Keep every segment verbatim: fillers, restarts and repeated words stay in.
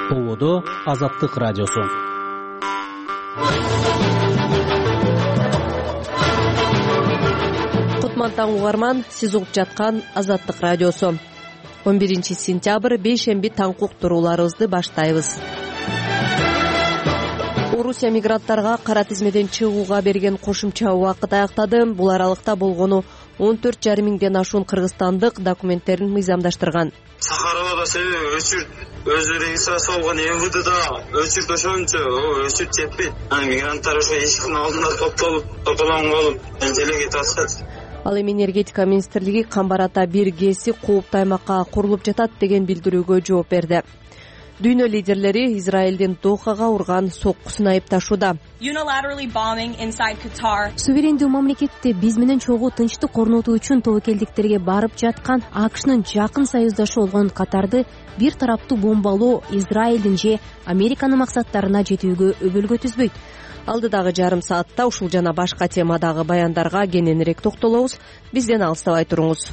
Ободо Азаттык радиосу. Кутмантан угарман, сиз угуп жаткан Азаттык радиосу. он биринчи сентябрь бейшемби таңкы уктурууларыбызды баштайбыз. Орусия мигранттарга кара тизмеден чыгууга берген кошумча убакыт аяктады. Бул аралыкта болгону он төрт жарым миңден ашуун кыргызстандык документтерин мыйзамдаштырган. Сахарада себеби өчүр өзү регистрация болгон эм вэ дэда өчүрт ошончо өчүрт жетпейт. Мигранттар ошо эшиктин алдында топтолуп, тополоң болуп, элеге тастат. Ал эми энергетика министрлиги Камбар ата бир гээси кооптуу аймакка курулуп жатат деген билдирүүгө жооп берди. Дүйнө лидерлери Израилдин Дохага урган соккусун айыпташууда. Суверендүү мамлекетте биз менен чогуу тынчтык орнотуу үчүн тобокелдиктерге барып жаткан АКШнын жакын союздашы болгон Катарды бир тараптуу бомбалоо Израилдин же Американын максаттарына жетүүгө өбөлгө түзбөйт. Алдыдагы жарым саатта ушул жана башка темадагы баяндарга кененирээк токтолобуз. Бизден алыстабай туруңуз.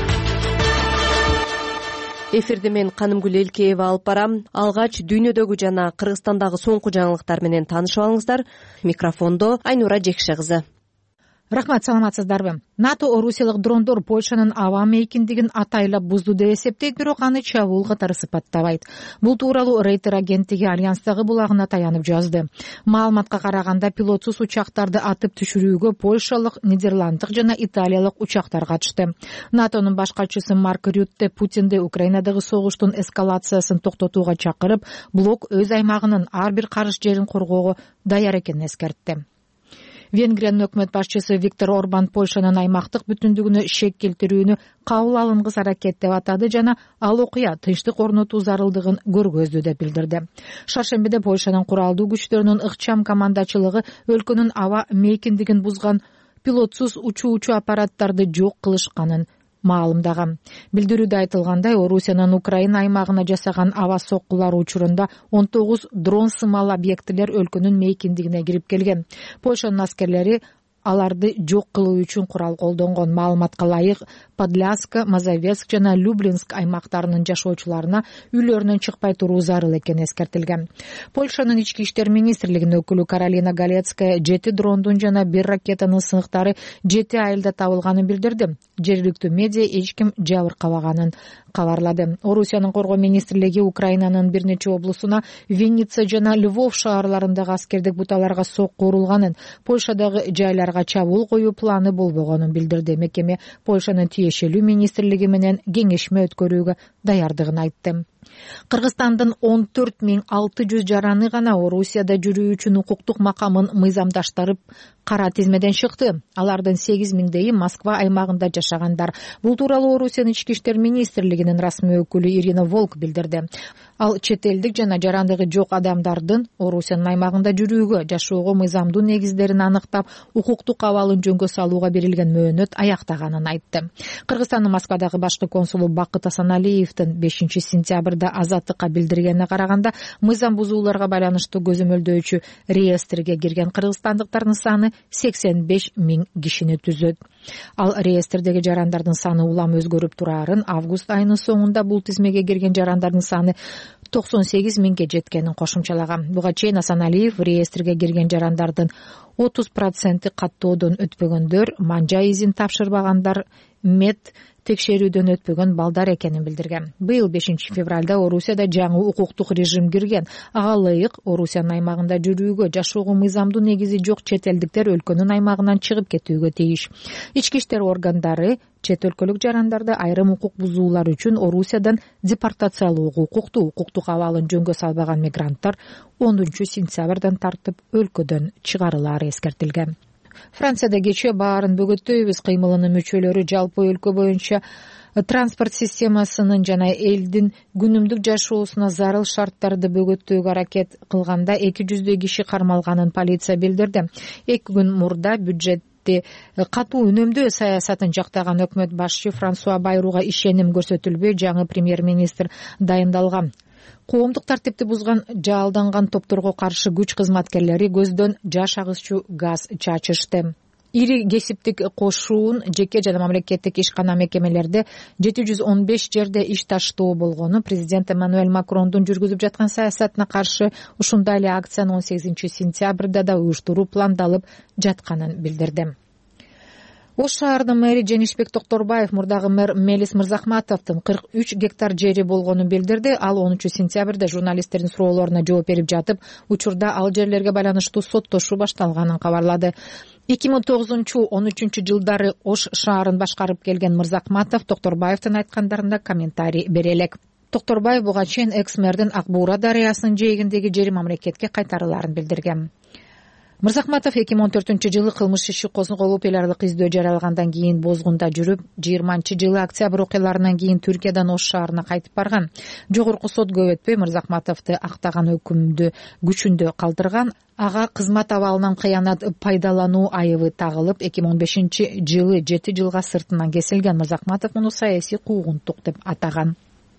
Эфирди мен Канымгүл Элкеева алып барам. Алгач дүйнөдөгү жана Кыргызстандагы соңку жаңылыктар менен таанышып алыңыздар. Микрофондо Айнура Жекше кызы. Рахмат, саламатсыздарбы? НАТО орусиялык дрондор Польшанын аба мейкиндигин атайлап бузду деп эсептейт, бирок аны чабуул катары сыпаттабайт. Бул тууралуу Рейтер агенттиги Альянстагы булагына таянып жазды. Маалыматка караганда пилотсуз учактарды атып түшүрүүгө польшалык, нидерланддык жана италиялык учактар катышты. НАТОнун баш катчысы Марк Рютте Путинди Украинадагы согуштун эскалациясын токтотууга чакырып, блок өз аймагынын ар бир карыш жерин коргоого даяр экенин эскертти. Венгриянын өкмөт башчысы Виктор Орбан Польшанын аймактык бүтүндүгүнө шек келтирүүнү кабыл алынгыс аракет деп атады жана ал окуя тынчтык орнотуу зарылдыгын көргөздү деп билдирди. Шаршембиде Польшанын куралдуу күчтөрүнүн ыкчам командачылыгы өлкөнүн аба мейкиндигин бузган пилотсуз учуучу аппараттарды жок кылышканын маалымдаган. Билдирүүдө айтылгандай, Орусиянын Украина аймагына жасаган аба соккулары учурунда он тогуз дрон сымал объектилер өлкөнүн мейкиндигине кирип келген. Польшанын аскерлери аларды жок кылуу үчүн курал колдонгон. Маалыматка ылайык, Подляска, Мазовецк жана Люблинск аймактарынын жашоочуларына үйлөрүнөн чыкпай туруу зарыл экени эскертилген. Польшанын ички иштер министрлигинин өкүлү Каролина Галецкая жети дрондун жана бир ракетанын сыныктары жети айылда табылганын билдирди. Жергиликтүү медиа эч ким жабыркабаганын кабарлады. Орусиянын коргоо министрлиги Украинанын бир нече облусуна, Винница жана Львов шаарларындагы аскердик буталарга сокку урулганын, Польшадагы жайларга чабуул коюу планы болбогонун билдирди. Мекеме Польшанын тиешелүү министрлиги менен кеңешме өткөрүүгө даярдыгын айтты. Кыргызстандын он төрт миң алты жүз жараны гана Орусияда жүрүү үчүн укуктук макамын мыйзамдаштырып кара тизмеден чыкты. Алардын сегиз миңдейи Москва аймагында жашагандар. Бул тууралуу Орусиянын ички иштер министрлигинин расмий өкүлү Ирина Волк билдирди. Ал чет элдик жана жарандыгы жок адамдардын Орусиянын аймагында жүрүүгө, жашоого мыйзамдуу негиздерин аныктап, укуктук абалын жөнгө салууга берилген мөөнөт аяктаганын айтты. Кыргызстандын Москвадагы башкы консулу Бакыт Асаналиевдин бешинчи сентябрда Азаттыкка билдиргенине караганда, мыйзам бузууларга байланыштуу көзөмөлдөөчү реестрге кирген кыргызстандыктардын саны сексен беш миң кишини түзөт. Ал реестрдеги жарандардын саны улам өзгөрүп турарын, август айынын соңунда бул тизмеге кирген жарандардын саны токсон сегиз миңге жеткенин кошумчалаган. Буга чейин Асаналиев реестрге кирген жарандардын отуз проценти каттоодон өтпөгөндөр, манжа изин тапшырбагандар, мед текшерүүдөн өтпөгөн балдар экенин билдирген. Быйыл бешинчи февралда Орусияда жаңы укуктук режим кирген. Ага ылайык Орусиянын аймагында жүрүүгө, жашоого мыйзамдуу негизи жок чет элдиктер өлкөнүн аймагынан чыгып кетүүгө тийиш. Ички иштер органдары чет өлкөлүк жарандарды айрым укук бузуулар үчүн Орусиядан депортациялоого укуктуу. Укуктук абалын жөнгө салбаган мигранттар онунчу сентябрдан тартып өлкөдөн чыгарылары эскертилген. Францияда кечээ баарын бөгөттөйбүз кыймылынын мүчөлөрү жалпы өлкө боюнча транспорт системасынын жана элдин күнүмдүк жашоосуна зарыл шарттарды бөгөттөөгө аракет кылганда эки жүздөй киши кармалганын полиция билдирди. Эки күн мурда бюджетти катуу үнөмдөө саясатын жактаган өкмөт башчы Франсуа Байруга ишеним көрсөтүлбөй жаңы премьер-министр дайындалган. Коомдук тартипти бузган жаалданган топторго каршы күч кызматкерлери көздөн жаш агызчу газ чачышты. ири кесиптик кошуун жеке жана мамлекеттик ишкана мекемелерде жети жүз он беш жерде иш таштоо болгону президент Эммануэль Макрондун жүргүзүп жаткан саясатына каршы ушундай эле акцияны он сегизинчи сентябрда да уюштуруу пландалып жатканын билдирди. Ош шаарынын мэри Женишбек Токторбаев мурдагы мэр Мелис Мырзахматовдун кырк үч гектар жери болгонун билдирди. Ал онунчу сентябрда журналисттердин суроолоруна жооп берип жатып, учурда ал жерлерге байланыштуу соттошуу башталганын кабарлады. эки миң тогузунчу он үчүнчү жылдары Ош шаарын башкарып келген Мырзахматов Токторбаевдин айткандарында комментарий бере элек. Токторбаев буга чейин экс-мэрдин Ак Буура дарыясынын жээгиндеги жери мамлекетке кайтарыларын билдирген. Мырзахматов эки миң он төртүнчү жылы кылмыш иши козголуп эл аралык издөө жарыялагандан кийин бозгунда жүрүп, жыйырманчы жылы октябрь окуяларынан кийин Түркиядан Ош шаарына кайтып барган. Жогорку сот көп өтпөй Мырзахматовду актаган өкүмдү күчүндө калтырган. Ага кызмат абалынан кыянат пайдалануу айыбы тагылып, эки миң он бешинчи жылы жети жылга сыртынан кесилген. Мырзахматов муну саясий куугунтук деп атаган.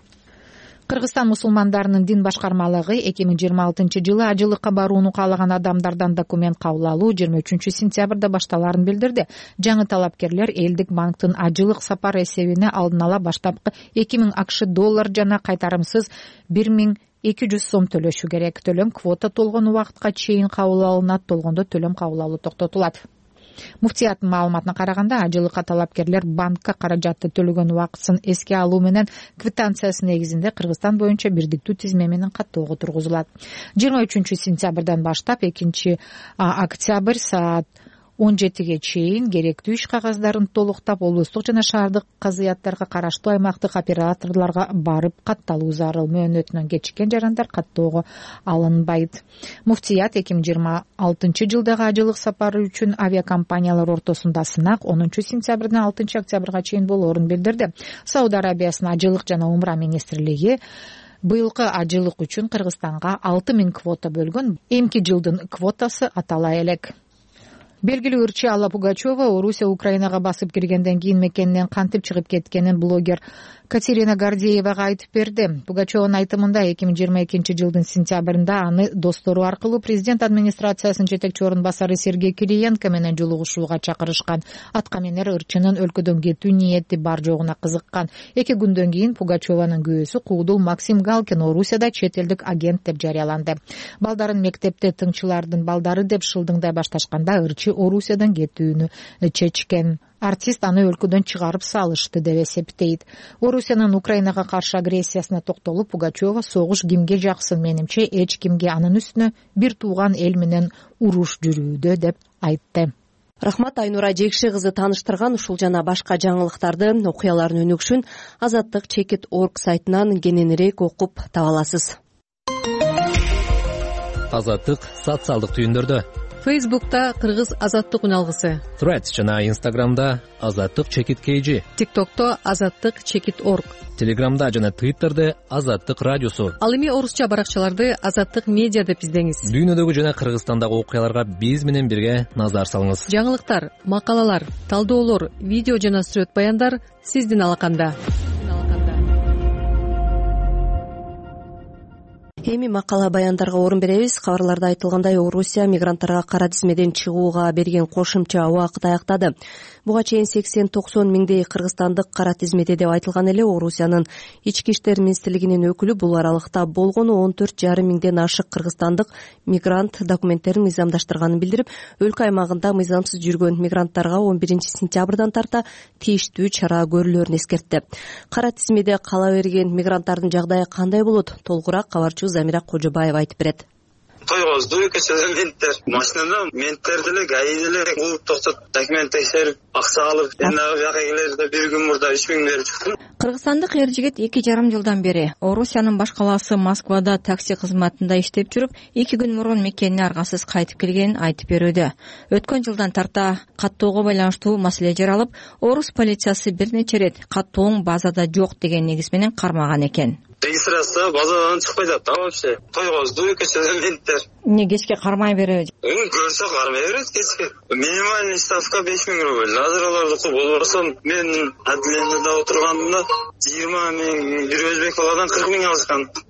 Кыргызстан мусулмандарынын дин башкармалыгы эки миң жыйырма алтынчы жылы ажылыкка барууну каалаган адамдардан документ кабыл алуу жыйырма үчүнчү сентябрда башталарын билдирди. Жаңы талапкерлер Элдик банктын ажылык сапар эсебине алдын ала баштапкы эки миң акш доллар жана кайтарымсыз бир миң эки жүз сом төлөшү керек. Төлөм квота толгон убакытка чейин кабыл алынат, толгондо төлөм кабыл алуу токтотулат. Муфтияттын маалыматына караганда, ажылыкка талапкерлер банкка каражатты төлөгөн убакытын эске алуу менен квитанциясы негизинде Кыргызстан боюнча бирдиктүү тизме менен каттоого тургузулат. жыйырма үчүнчү сентябрдан баштап экинчи октябрь саат он жетиге чейин керектүү иш кагаздарын толуктап, облустук жана шаардык казыяттарга караштуу аймактык операторлорго барып катталуу зарыл. Мөөнөтүнөн кечиккен жарандар каттоого алынбайт. Муфтият эки миң жыйырма алтынчы жылдагы ажылык сапары үчүн авиакомпаниялар ортосунда сынак онунчу сентябрдан алтынчы октябрга чейин болоорун билдирди. Сауд Арабиясынын ажылык жана умра министрлиги быйылкы ажылык үчүн Кыргызстанга алты миң квота бөлгөн. Эмки жылдын квотасы атала элек. Белгилүү ырчы Алла Пугачева Орусия Украинага басып киргенден кийин мекенинен кантип чыгып кеткенин блогер Катерина Гордеевага айтып берди. Пугачеванын айтымында эки миң жыйырма экинчи жылдын сентябрында аны достору аркылуу президент администрациясынын жетекчи орун басары Сергей Кириенко менен жолугушууга чакырышкан. Аткаминер ырчынын өлкөдөн кетүү ниети бар жогуна кызыккан. Эки күндөн кийин Пугачеванын күйөөсү куудул Максим Галкин Орусияда чет элдик агент деп жарыяланды. Балдарын мектепте тыңчылардын балдары деп шылдыңдай башташканда ырчы Орусиядан кетүүнү чечкен. Артист аны өлкөдөн чыгарып салышты деп эсептейт. Орусиянын Украинага каршы агрессиясына токтолуп, Пугачева согуш кимге жаксын, менимче эч кимге, анын үстүнө бир тууган эл менен уруш жүрүүдө деп айтты. Рахмат, Айнура Жекши кызы тааныштырган ушул жана башка жаңылыктарды, окуялардын өнүгүшүн азаттык чекит точка орг сайтынан кененирээк окуп таба аласыз. Азаттык социалдык түйүндөрдө. Фейсбукта Кыргыз азаттык үналгысы, Threads жана Инстаграмда азаттык чекит kg, ТикТокто азаттык чекит точка орг, Телеграмда жана Твиттерде азаттык радиосу. Ал эми орусча баракчаларды азаттык медиа деп издеңиз. Дүйнөдөгү жана Кыргызстандагы окуяларга биз менен бирге назар салыңыз. Жаңылыктар, макалалар, талдоолор, видео жана сүрөт баяндар сиздин алаканда. Эми макала баяндарга орун беребиз. Кабарларда айтылгандай, Орусия мигранттарга кара тизмеден чыгууга берген кошумча убакыт аяктады. Буга чейин сексен токсон миңдей кыргызстандык кара тизмеде деп айтылган эле. Орусиянын ички иштер министрлигинин өкүлү бул аралыкта болгону он төрт жарым миңден ашык кыргызстандык мигрант документтерин мыйзамдаштырганын билдирип, өлкө аймагында мыйзамсыз жүргөн мигранттарга он биринчи сентябрдан тарта тийиштүү чара көрүлөрүн эскертти. Кара тизмеде кала берген мигранттардын жагдайы кандай болот? Толугураак кабарчыбыз Замира Кожобаева айтып берет. Тойгоздуу көчөдө менттер, машинада менттер деле, гаи деле кууп токтоп, документ текшерип, акча алып, эми бияка келерде бир күн мурда үч миң берип чыктым. Кыргызстандык эр жигит эки жарым жылдан бери Орусиянын баш калаасы Москвада такси кызматында иштеп жүрүп, эки күн мурун мекенине аргасыз кайтып келгенин айтып берүүдө. Өткөн жылдан тарта каттоого байланыштуу маселе жаралып, Орус полициясы бир нече рет каттооң базада жок деген негиз менен кармаган экен. Регистрация базадан чыкпай жатты вообще. Тойгоздуу көчөдө менттер. Эмне кечке кармай береби? Көрсө кармай берет кечке. Минимальный ставка беш миң рубль. Азыр алардыкы болбосо мен админде отургандымда жыйырма миң, бир өзбек баладан кырк миң алышкан.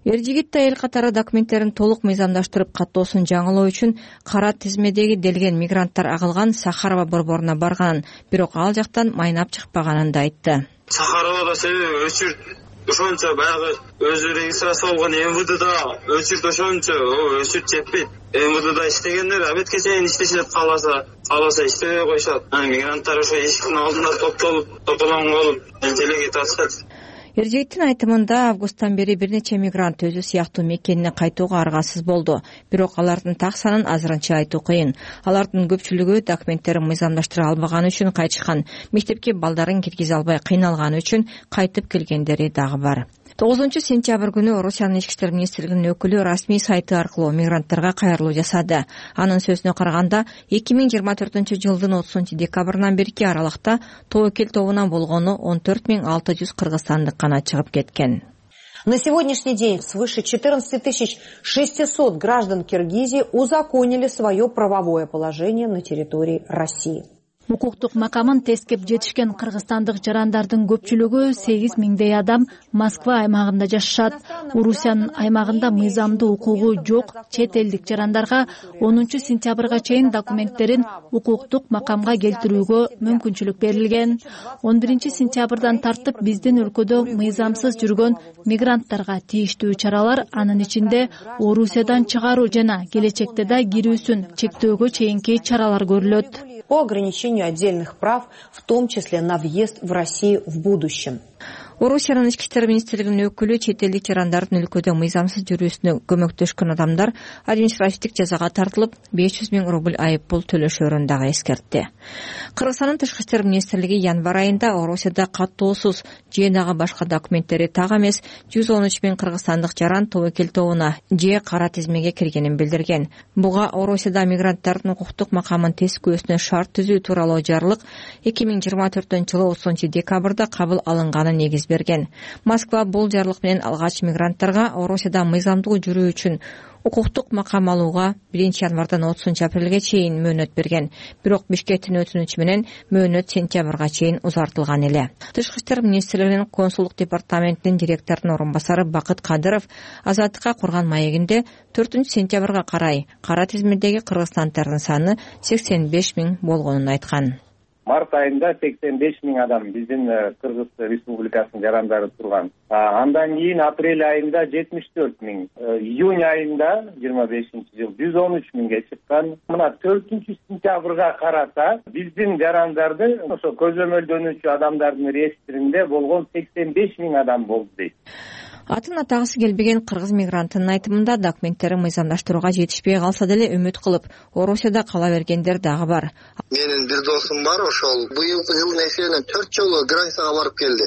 эр жигит айыл катары документтерин толук мыйзамдаштырып каттоосун жаңылоо үчүн кара тизмедеги делген мигранттар агылган Сахарова борборуна барганын, бирок ал жактан майнап чыкпаганын да айтты. Сахаровада себеби өчүрт ошончо баягы өзү регистрация болгон эм вэ дэда өчүрт ошончо өчүрт жетпейт. эм вэ дэда иштегендер абетке чейин иштешет, кааласа кааласа иштебей коюшат. Мигранттар ошо эшиктин алдында топтолуп тополоң болуп элеге тартышат. эр жигиттин айтымында августтан бери бир нече мигрант өзү сыяктуу мекенине кайтууга аргасыз болду. Бирок алардын так санын азырынча айтуу кыйын. Алардын көпчүлүгү документтерин мыйзамдаштыра албаганы үчүн кайтышкан, мектепке балдарын киргизе албай кыйналганы үчүн кайтып келгендери дагы бар. тогузунчу сентябрь күнү Орусиянын ички иштер министрлигинин өкүлү расмий сайты аркылуу мигранттарга кайрылуу жасады. Анын сөзүнө караганда, эки миң жыйырма төртүнчү жылдын отузунчу декабрынан берки аралыкта тобокел тобуна болгону он төрт миң алты жүз кыргызстандык гана чыгып кеткен. На сегодняшний день свыше четырнадцать тысяч шестьсот граждан Киргизии узаконили свое правовое положение на территории России. Укуктук макамын тескеп жетишкен кыргызстандык жарандардын көпчүлүгү сегиз миңдей адам Москва аймагында жашашат. Орусиянын аймагында мыйзамдуу укугу жок чет элдик жарандарга онунчу сентябрга чейин документтерин укуктук макамга келтирүүгө мүмкүнчүлүк берилген. он биринчи сентябрдан тартып биздин өлкөдө мыйзамсыз жүргөн мигранттарга тийиштүү чаралар, анын ичинде Орусиядан чыгаруу жана келечекте да кирүүсүн чектөөгө чейинки чаралар көрүлөт. По ограничению отдельных прав, в том числе на въезд в Россию в будущем. Орусиянын ички иштер министрлигинин өкүлү чет элдик жарандардын өлкөдө мыйзамсыз жүрүүсүнө көмөктөшкөн адамдар административдик жазага тартылып беш жүз миң рубль айып пул төлөшөрүн дагы эскертти. Кыргызстандын тышкы иштер министрлиги январь айында Орусияда каттоосуз же дагы башка документтери так эмес жүз он үч миң кыргызстандык жаран тобокел тобуна же кара тизмеге киргенин билдирген. Буга Орусияда мигранттардын укуктук макамын тескөөсүнө шарт түзүү тууралуу жарлык эки миң жыйырма төртүнчү жылы отузунчу декабрда кабыл алынганы негиз берген. Москва бул жарлык менен алгач мигранттарга Орусияда мыйзамдуу жүрүү үчүн укуктук макам алууга биринчи январдан отузунчу апрелге чейин мөөнөт берген. Бирок Бишкектин өтүнүчү менен мөөнөт сентябрга чейин узартылган эле. Тышкы иштер министрлигинин консулдук департаментинин директорунун орун басары Бакыт Кадыров Азаттыкка курган маегинде төртүнчү сентябрга карай кара тизмедеги кыргызстандардын саны сексен беш миң болгонун айткан. Март айында сексен беш миң адам биздин Кыргыз Республикасынын жарандары турган. Андан кийин апрель айында жетимиш төрт миң, июнь айында жыйырма бешинчи жыл жүз он үч миңге чыккан. Мына төртүнчү сентябрга карата биздин жарандарды ошо көзөмөлдөнүүчү адамдардын реестринде болгон сексен беш миң адам болду дейт. Атын атагысы келбеген кыргыз мигранттын айтымында документтерин мыйзамдаштырууга жетишпей калса деле үмүт кылып Орусияда кала бергендер дагы бар. Менин бир досум бар, ошол быйылкы жылдын эсебинен төрт жолу границага барып келди.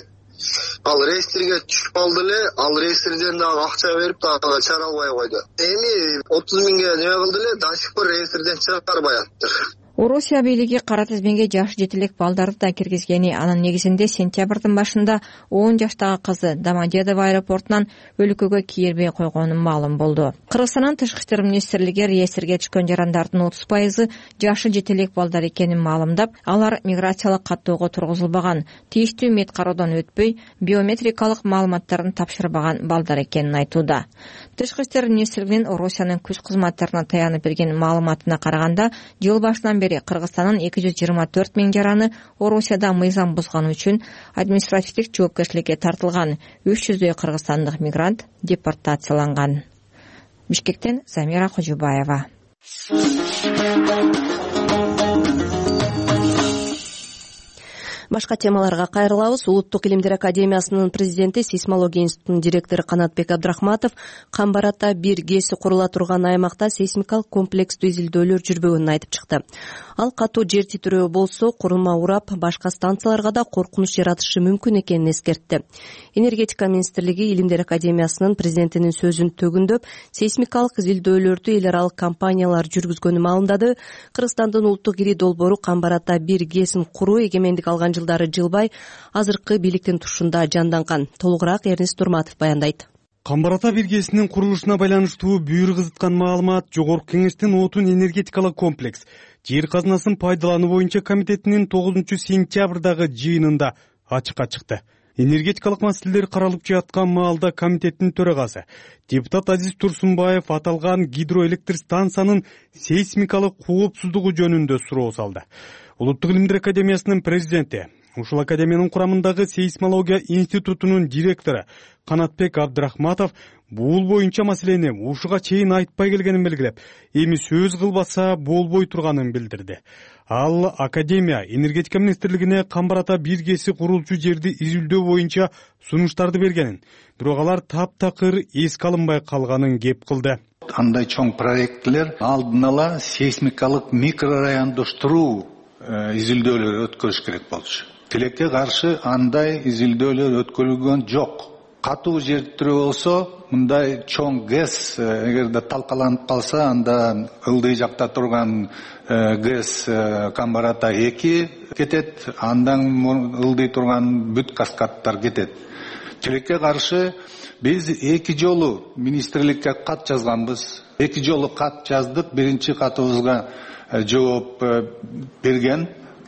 Ал реестрге түшүп калды эле, ал реестрден дагы акча берип дагы чыгара албай койду. Эми отуз миңге неме кылды эле, до сих пор реестрден чыгарбай атыптыр. Орусия бийлиги кара тизмеге жашы жетелек балдарды да киргизгени, анын негизинде сентябрдын башында он жаштагы кызы Домодедово аэропортунан өлкөгө кирбей койгонун маалым болду. Кыргызстандын тышкы иштер министрлиги реестрге түшкөн жарандардын отуз пайызы жашы жетелек балдар экенин маалымдап, алар миграциялык каттоого тургузулбаган, тийиштүү мед кароодон өтпөй, биометрикалык маалыматтарын тапшырбаган балдар экенин айтууда. Тышкы иштер министрлигинин Орусиянын күч кызматтарына таянып берген маалыматына караганда, жыл башынан бери Кыргызстандын эки жүз жыйырма төрт миң жараны Орусияда мыйзам бузганы үчүн административдик жоопкерчиликке тартылган. үч жүздөй кыргызстандык мигрант депортацияланган. Бишкектен Замира Кожубаева. Башка темаларга кайрылабыз. Улуттук илимдер академиясынын президенти, сейсмология институтунун директору Канатбек Абдрахматов Камбарата бир гээси курула турган аймакта сейсмикалык комплекстүү изилдөөлөр жүрбөгөнүн айтып чыкты. Ал катуу жер титирөө болсо, курулма урап, башка станцияларга да коркунуч жаратышы мүмкүн экенин эскертти. Энергетика министрлиги илимдер академиясынын президентинин сөзүн төгүндөп, сейсмикалык изилдөөлөрдү эл аралык компаниялар жүргүзгөнүн маалымдады. Кыргызстандын улуттук ири долбоору Камбарата бир гээсин куруу эгемендик алган жылдары жылбай азыркы бийликтин тушунда жанданган. Толугураак Эрнест Турматов баяндайт. Камбарата бир гээсинин курулушуна байланыштуу бүйүр кызыткан маалымат Жогорку Кеңештин отун энергетикалык комплекс жер казынасын пайдалануу боюнча комитетинин тогузунчу сентябрдагы жыйынында ачыкка чыкты. Энергетикалык маселелер каралып жаткан маалда комитеттин төрагасы депутат Азиз Турсунбаев аталган гидроэлектр станциянын сейсмикалык коопсуздугу жөнүндө суроо салды. Улуттук илимдер академиясынын президенти, ушул академиянын курамындагы сейсмология институтунун директору Канатбек Абдрахматов бул боюнча маселени ушуга чейин айтпай келгенин белгилеп, эми сөз кылбаса болбой турганын билдирди. Ал академия энергетика министрлигине Камбар-Ата бир ГЭСи курулчу жерди изилдөө боюнча сунуштарды бергенин, бирок алар таптакыр эске алынбай калганын кеп кылды. Андай чоң проектлер алдын ала сейсмикалык микрорайондоштуруу изилдөөлөр өткөрүш керек болчу. Тилекке каршы андай изилдөөлөр өткөрүлгөн жок. Катуу жер түрү болсо, мындай чоң ГЭС эгерде талкаланып калса, анда ылдый жакта турган ГЭС Камбар-Ата эки кетет, андан ылдый турган бүт каскадтар кетет. Тилекке каршы биз эки жолу министрликке кат жазганбыз. Эки жолу кат жаздык. Биринчи катыбызга жооп берген,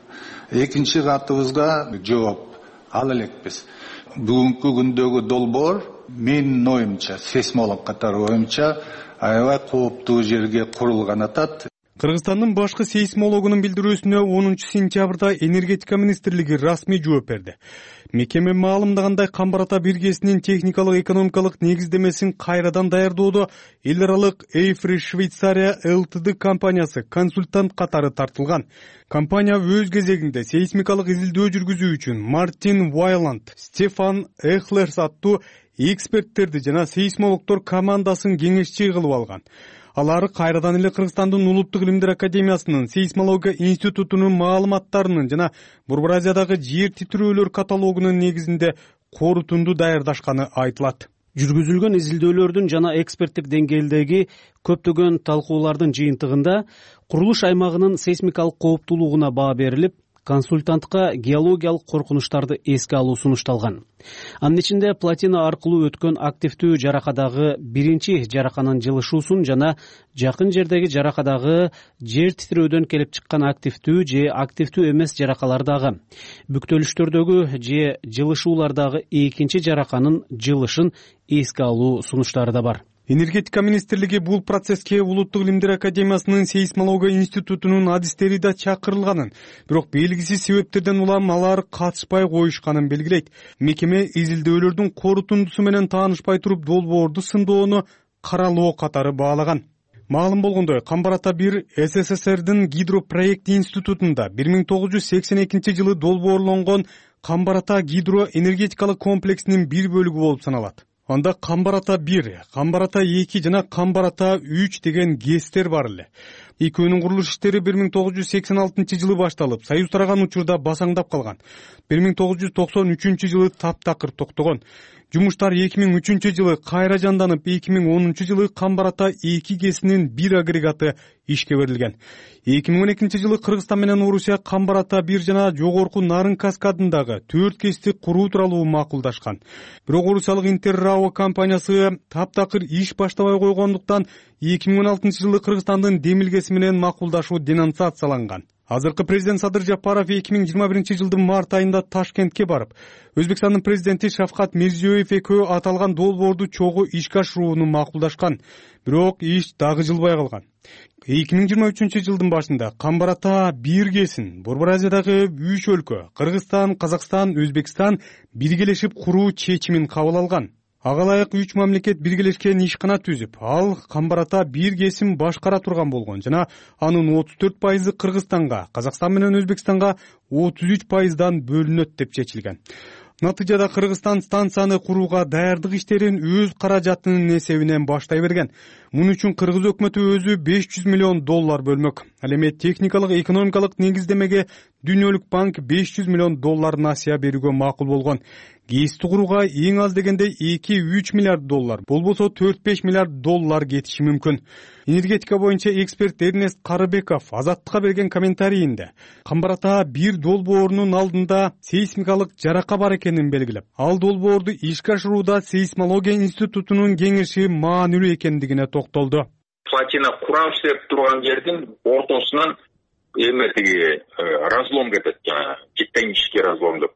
экинчи катыбызга жооп ала элекпиз. Бүгүнкү күндөгү долбоор менин оюмча, сейсмолог катары оюмча, аябай кооптуу жерге курулган атат. Кыргызстандын башкы сейсмологунун билдирүүсүнө онунчу сентябрда энергетика министрлиги расмий жооп берди. Мекеме маалымдагандай, Камбар-Ата бир ГЭСинин техникалык экономикалык негиздемесин кайрадан даярдоодо эл аралык Эйфри Швейцария Лтд компаниясы консультант катары тартылган. Компания өз кезегинде сейсмикалык изилдөө жүргүзүү үчүн Мартин Вайланд, Стефан Эхлерс аттуу эксперттерди жана сейсмологдор командасын кеңешчи кылып алган. Алар кайрадан эле Кыргызстандын Улуттук илимдер академиясынын сейсмология институтунун маалыматтарынын жана Борбор Азиядагы жер титирөөлөр каталогунун негизинде корутунду даярдашканы айтылат. Жүргүзүлгөн изилдөөлөрдүн жана эксперттик деңгээлдеги көптөгөн талкуулардын жыйынтыгында курулуш аймагынын сейсмикалык кооптуулугуна баа берилип, консультантка геологиялык коркунучтарды эске алуу сунушталган. Анын ичинде платина аркылуу өткөн активдүү жаракадагы биринчи жараканын жылышуусун жана жакын жердеги жаракадагы жер титирөөдөн келип чыккан активдүү же активдүү эмес жаракалардагы, бүктөлүштөрдөгү же жылышуулардагы экинчи жараканын жылышын эске алуу сунуштары да бар. Энергетика министрлиги бул процесске Улуттук илимдер академиясынын сейсмология институтунун адистери да чакырылганын, бирок белгисиз себептерден улам алар катышпай коюшканын белгилейт. Мекеме изилдөөлөрдүн корутундусу менен таанышпай туруп долбоорду сындоону каралоо катары баалаган. Маалым болгондой, Камбар-Ата бир СССРдин гидропроект институтунда бир миң тогуз жүз сексен экинчи жылы долбоорлонгон Камбар-Ата гидроэнергетикалык комплексинин бир бөлүгү болуп саналат. Анда Камбар-Ата бир, Камбар-Ата эки жана Камбар-Ата үч деген ГЭСтер бар эле. Экөөнүн курулуш иштери бир миң тогуз жүз сексен алтынчы жылы башталып, Союз тараган учурда басаңдап калган. бир миң тогуз жүз токсон үчүнчү жылы таптакыр токтогон. Жумуштар эки миң үчүнчү жылы кайра жанданып, эки миң онунчу жылы Камбар-Ата эки ГЭСинин бир агрегаты ишке берилген. эки миң он экинчи жылы Кыргызстан менен Орусия Камбар-Ата бир жана жогорку Нарын каскадындагы төрт ГЭСти куруу тууралуу макулдашкан. Бирок орусиялык Интеррао компаниясы таптакыр иш баштабай койгондуктан эки миң он алтынчы жылы Кыргызстандын Демилгеси менен макулдашуу денонсацияланган. Азыркы президент Садыр Жапаров эки миң жыйырма биринчи жылдын март айында Ташкентке барып, Өзбекстандын президенти Шавкат Мирзиёев экөө аталган долбоорду чогуу ишке ашырууну макулдашкан. Бирок иш дагы жылбай калган. эки миң жыйырма үчүнчү жылдын башында Камбар-Ата бир ГЭСин Борбор Азиядагы үч өлкө Кыргызстан, Казакстан, Өзбекстан биргелешип куруу чечимин кабыл алган. Ага ылайык үч мамлекет биргелешкен ишкана түзүп, ал Камбар-Ата бир ГЭСин башкара турган болгон жана анын отуз төрт пайызы Кыргызстанга, Казакстан менен Өзбекстанга отуз үч пайыздан бөлүнөт деп чечилген. Натыйжада Кыргызстан станцияны курууга даярдык иштерин өз каражатынын эсебинен баштай берген. Муну үчүн Кыргыз өкмөтү өзү беш жүз миллион доллар бөлмөк. Ал эми техникалык экономикалык негиздемеге Дүйнөлүк банк беш жүз миллион доллар насыя берүүгө макул болгон. ГЭСти курууга эң аз дегенде эки үч миллиард доллар, болбосо төрт беш миллиард доллар кетиши мүмкүн. Энергетика боюнча эксперт Эрнест Карыбеков Азаттыкка берген комментарийинде Камбар-Ата бир долбоорунун алдында сейсмикалык жарака бар экенин белгилеп, ал долбоорду ишке ашырууда сейсмология институтунун кеңеши маанилүү экендигине токтолду. Платина курам иштеп турган жердин ортосунан эме тиги разлом кетет, жана тектонический разлом деп.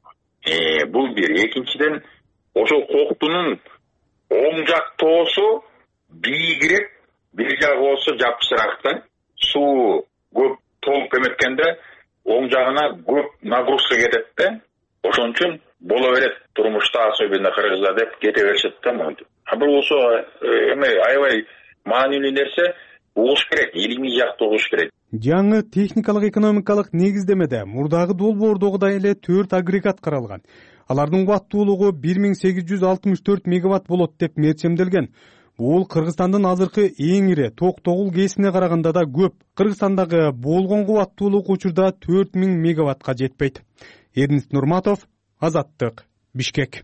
бул бир. Экинчиден ошол коктунун оң жак тоосу бийигирээк, бир жагы болсо жапышыраак да. Суу көп толуп эметкенде оң жагына көп нагрузка кетет да. Ошон үчүн боло берет турмушта, особенно кыргызда деп кете беришет да. А бул болсо эме аябай маанилүү нерсе, угуш керек, илимий жакты угуш керек. Жаңы техникалык экономикалык негиздемеде мурдагы долбоордогудай эле төрт агрегат каралган. Алардын кубаттуулугу бир миң сегиз жүз алтымыш төрт мегаватт болот деп мерчемделген. Бул Кыргызстандын азыркы эң ири Токтогул КЭСине караганда да көп. Кыргызстандагы болгон кубаттуулук учурда төрт миң мегаваттка жетпейт. Эрнест Нурматов, Азаттык, Бишкек.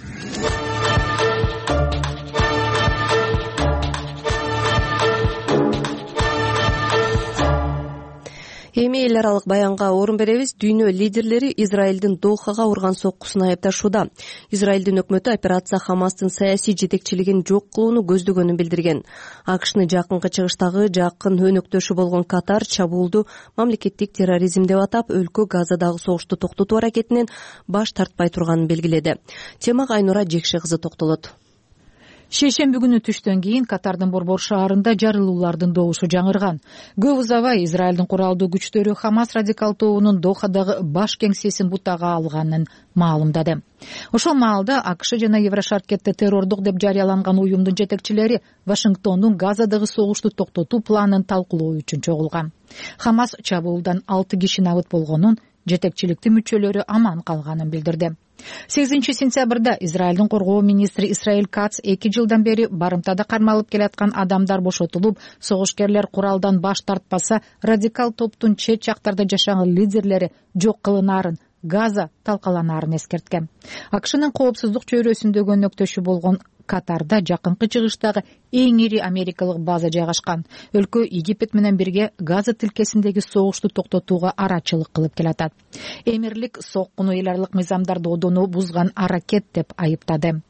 Эми эл аралык баянга орун беребиз. Дүйнө лидерлери Израилдин Дохага урган соккусун айыпташууда. Израилдин өкмөтү операция Хамастын саясий жетекчилигин жок кылууну көздөгөнүн билдирген. АКШнын жакынкы чыгыштагы жакын өнөктөшү болгон Катар чабуулду мамлекеттик терроризм деп атап, өлкө Газадагы согушту токтотуу аракетинен баш тартпай турганын белгиледи. Темага Айнура Жекше кызы токтолот. Шейшемби күнү түштөн кийин Катардын Борбор шаарында жарылуулардын добушу жаңырган. Көп узабай Израилдин куралдуу күчтөрү Хамас радикал тобунун Дохадагы баш кеңсесин бутага алганын маалымдады. Ошол маалда АКШ жана Еврошаркетте террордук деп жарыяланган уюмдун жетекчилери Вашингтондун Газадагы согушту токтотуу планын талкуулоо үчүн чогулган. Хамас чабуулдан алты киши набыт болгонун, жетекчиликтин мүчөлөрү аман калганын билдирди. сегизинчи сентябрда Израилдин коргоо министри Исраэль Кац эки жылдан бери барымтада кармалып келаткан адамдар бошотулуп, согушкерлер куралдан баш тартпаса, радикал топтун чет жактарда жашаган лидерлери жок кылынаарын, Газа талкаланаарын эскерткен. АКШнын коопсуздук чөйрөсүндөгү өнөктөшү болгон Катарда жакынкы чыгыштагы эң ири америкалык база жайгашкан. Өлкө Египет менен бирге Газа тилкесиндеги согушту токтотууга арачылык кылып келатат. Эмирлик соккуну эл аралык мыйзамдарды одону бузган аракет деп айыптады.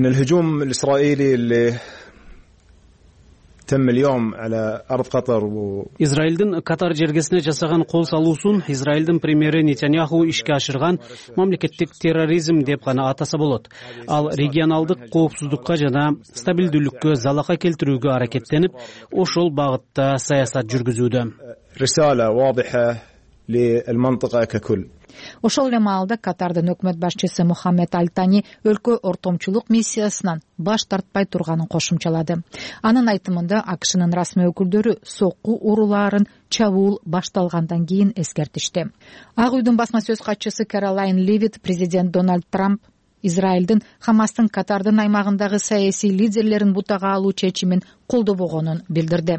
Израилдин Катар жергесине жасаган кол салуусун Израилдин премьери Нетаньяху ишке ашырган мамлекеттик терроризм деп гана атаса болот. Ал регионалдык коопсуздукка жана стабилдүүлүккө залака келтирүүгө аракеттенип, ошол багытта саясат жүргүзүүдө. Ошол эле маалда Катардын өкмөт башчысы Мухаммед Аль-Тани өлкө ортомчулук миссиясынан баш тартпай турганын кошумчалады. Анын айтымында АКШнын расмий өкүлдөрү сокку урууларын чабуул башталгандан кийин эскертишти. Ак үйдүн басма сөз катчысы Каролайн Левит президент Дональд Трамп Израилдин Хамастын Катардын аймагындагы саясий лидерлерин бутага алуу чечимин колдобогонун билдирди.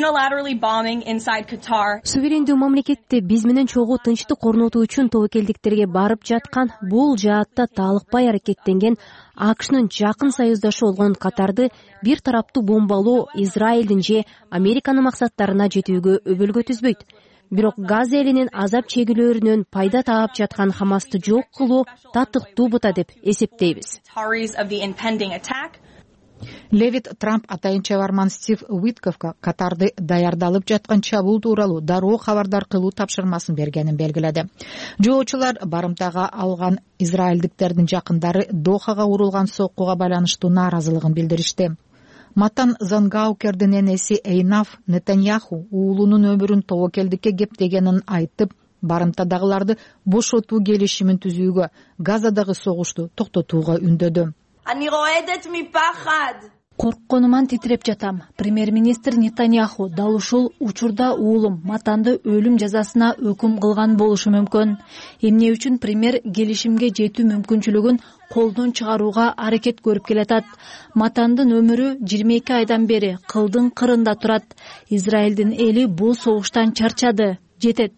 Суверендүү мамлекетте биз менен чогуу тынчтык орнотуу үчүн тобокелдиктерге барып жаткан, бул жаатта таалыкпай аракеттенген АКШнын жакын союздашы болгон Катарды бир тараптуу бомбалоо Израилдин же Американын максаттарына жетүүгө өбөлгө түзбөйт. Бирок Газа элинин азап чегүүлөрүнөн пайда таап жаткан Хамасты жок кылуу татыктуу бута деп эсептейбиз. Левит Трамп атайын чабарман Стив Уитковго Катарды даярдалып жаткан чабуул тууралуу дароо кабардар кылуу тапшырмасын бергенин белгиледи. Жоочулар барымтага алган израилдиктердин жакындары Дохага урулган соккуга байланыштуу нааразылыгын билдиришти. Матан Зангаукердин энеси Эйнаф Нетаньяху уулунун өмүрүн тобокелдикке кептегенин айтып, барымтадагыларды бошотуу келишимин түзүүгө, Газадагы согушту токтотууга үндөдү. Коркконуман титиреп жатам. Премьер-министр Нетаньяху дал ушул учурда уулум Матанды өлүм жазасына өкүм кылган болушу мүмкүн. Эмне үчүн премьер келишимге жетүү мүмкүнчүлүгүн колдон чыгарууга аракет көрүп келатат. Матандын өмүрү жыйырма эки айдан бери кылдын кырында турат. Израилдин эли бул согуштан чарчады. Жетет.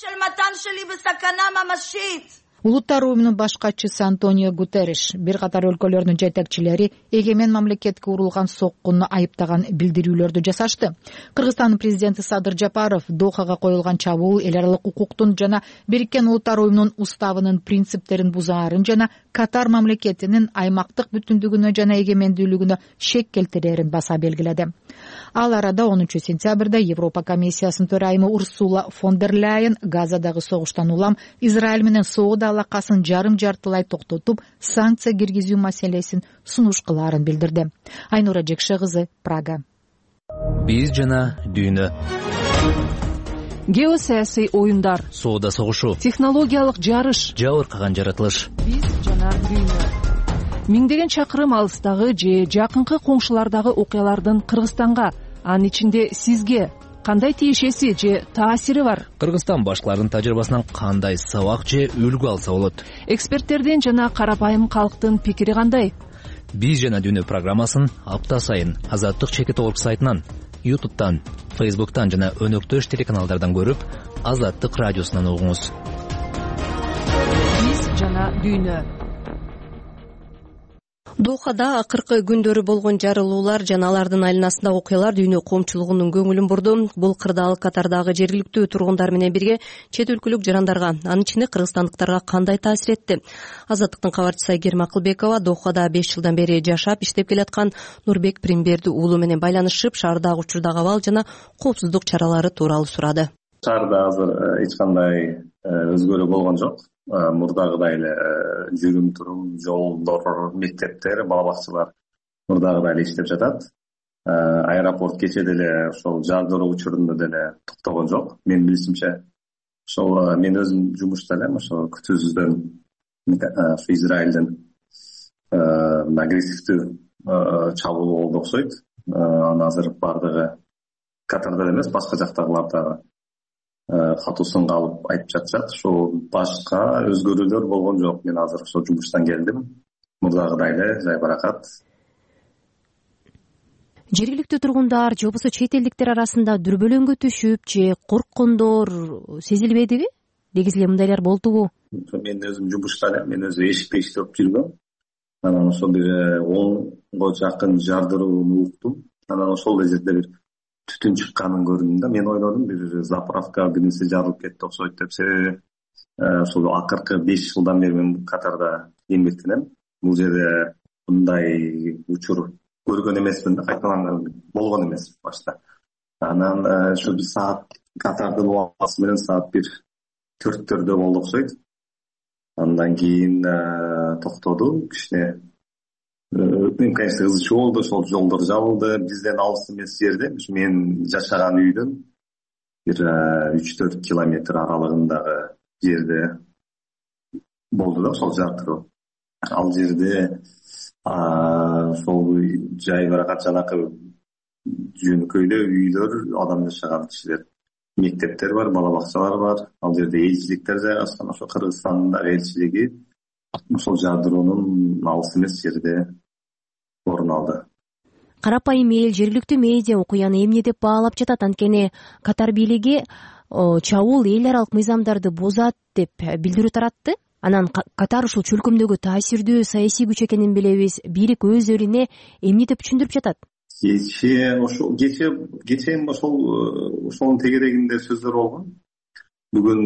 Улуттар уюмунун баш катчысы Антонио Гутерриш бир катар өлкөлөрдүн жетекчилери эгемен мамлекетке урулган соккуну айыптаган билдирүүлөрдү жасашты. Кыргызстандын президенти Садыр Жапаров Дохага коюлган чабуул эл аралык укуктун жана Бириккен Улуттар уюмунун уставынын принциптерин бузаарын жана Катар мамлекетинин аймактык бүтүндүгүнө жана эгемендүүлүгүнө шек келтирерин баса белгиледи. Ал арада онунчу сентябрда Европа комиссиясынын төрайымы Урсула фон дер Ляйен Газадагы согуштан улам Израиль менен соода алакасын жарым-жартылай токтотуп, санкция киргизүү маселесин сунуш кылаарын билдирди. Айнура Жекше кызы, Прага. Биз жана дүйнө. Геосаясий оюндар, соода согушу, технологиялык жарыш, жабыркаган жаратылыш. Биз жана дүйнө. Миңдеген чакырым алыстагы же жакынкы коңшулардагы окуялардын Кыргызстанга, анын ичинде сизге кандай тиешеси же таасири бар? Кыргызстан башкалардын тажрыйбасынан кандай сабак же үлгү алса болот? Эксперттердин жана карапайым калктын пикири кандай? Биз жана дүйнө программасын апта сайын Азаттык чекит орг сайтынан, ютубтан, фейсбуктан жана өнөктөш телеканалдардан көрүп, Азаттык радиосунан угуңуз. Биз жана дүйнө. Дохада акыркы күндөрү болгон жарылуулар жана алардын айланасындагы окуялар дүйнө коомчулугунун көңүлүн бурду. Бул кырдаал Катардагы жергиликтүү тургундар менен бирге чет өлкөлүк жарандарга, анын ичинде кыргызстандыктарга кандай таасир этти? Азаттыктын кабарчысы Айгерим Акылбекова Дохада беш жылдан бери жашап, иштеп келаткан Нурбек Примберди уулу менен байланышып, шаардагы учурдагы абал жана коопсуздук чаралары тууралуу сурады. Шаарда азыр эч кандай өзгөрүү болгон жок. Мурдагыдай эле жүрүм турум, жолдор, мектептер, бала бакчалар мурдагыдай эле иштеп жатат. Аэропорт кечээ деле ошол жардыруу учурунда деле токтогон жок. Менин билишимче, ошол мен өзүм жумушта элем, ошол күтүүсүздөн ушу Израилдин агрессивдүү чабуул болду окшойт. Аны азыр бардыгы Катарда эмес, башка жактагылар дагы катуусун алып айтып жатышат. Ошо башка өзгөрүүлөр болгон жок. Мен азыр ошо жумуштан келдим. Мурдагыдай эле жайбаракат. Жергиликтүү тургундар же болбосо чет элдиктер арасында дүрбөлөңгө түшүп же корккондор сезилбедиби? Негизи эле мындайлар болдубу? Мен өзүм жумушта элем, мен өзү эшикте иштеп жүргөм. Анан ошо бир онго жакын жардырууну уктум. Анан ошол жерде бир түтүн чыкканын көрдүм да, мен ойлодум бир заправка бирнеси жарылып кетти окшойт деп. Себеби ошол акыркы беш жылдан бери мен Катарда эмгектенем. Бул жерде мындай учур көргөн эмесмин да, кайталанган болгон эмес башта. Анан ушу бир саат Катардын убасы менен саат бир төрттөрдө болду окшойт. Андан кийин токтоду, кичине Мен, конечно, ызы чуу болду, ошол жолдор жабылды. Бизден алыс эмес жерде, мен жашаган үйдөн бир үч төрт километр аралыгындагы жерде болду да ошол жартыруу. Ал жерде ошол жайбаракат жанакы жөнөкөйлө үйлөр, адам жашаган кишилер, мектептер бар, бала бакчалар бар. Ал жерде элчиликтер жайгашкан, ошо Кыргызстандын элчилиги ошол жардыруунун алыс эмес жерде орун алды. Карапайым эл, жергиликтүү медиа окуяны эмне деп баалап жатат? Анткени Катар бийлиги чабуул эл аралык мыйзамдарды бузат деп билдирүү таратты. Анан Катар ушул чөлкөмдөгү таасирдүү саясий күч экенин билебиз. Бийлик өз элине эмне деп түшүндүрүп жатат? Кечээ ошол кечээ кечээ ошол ошонун тегерегинде сөздөр болгон. Бүгүн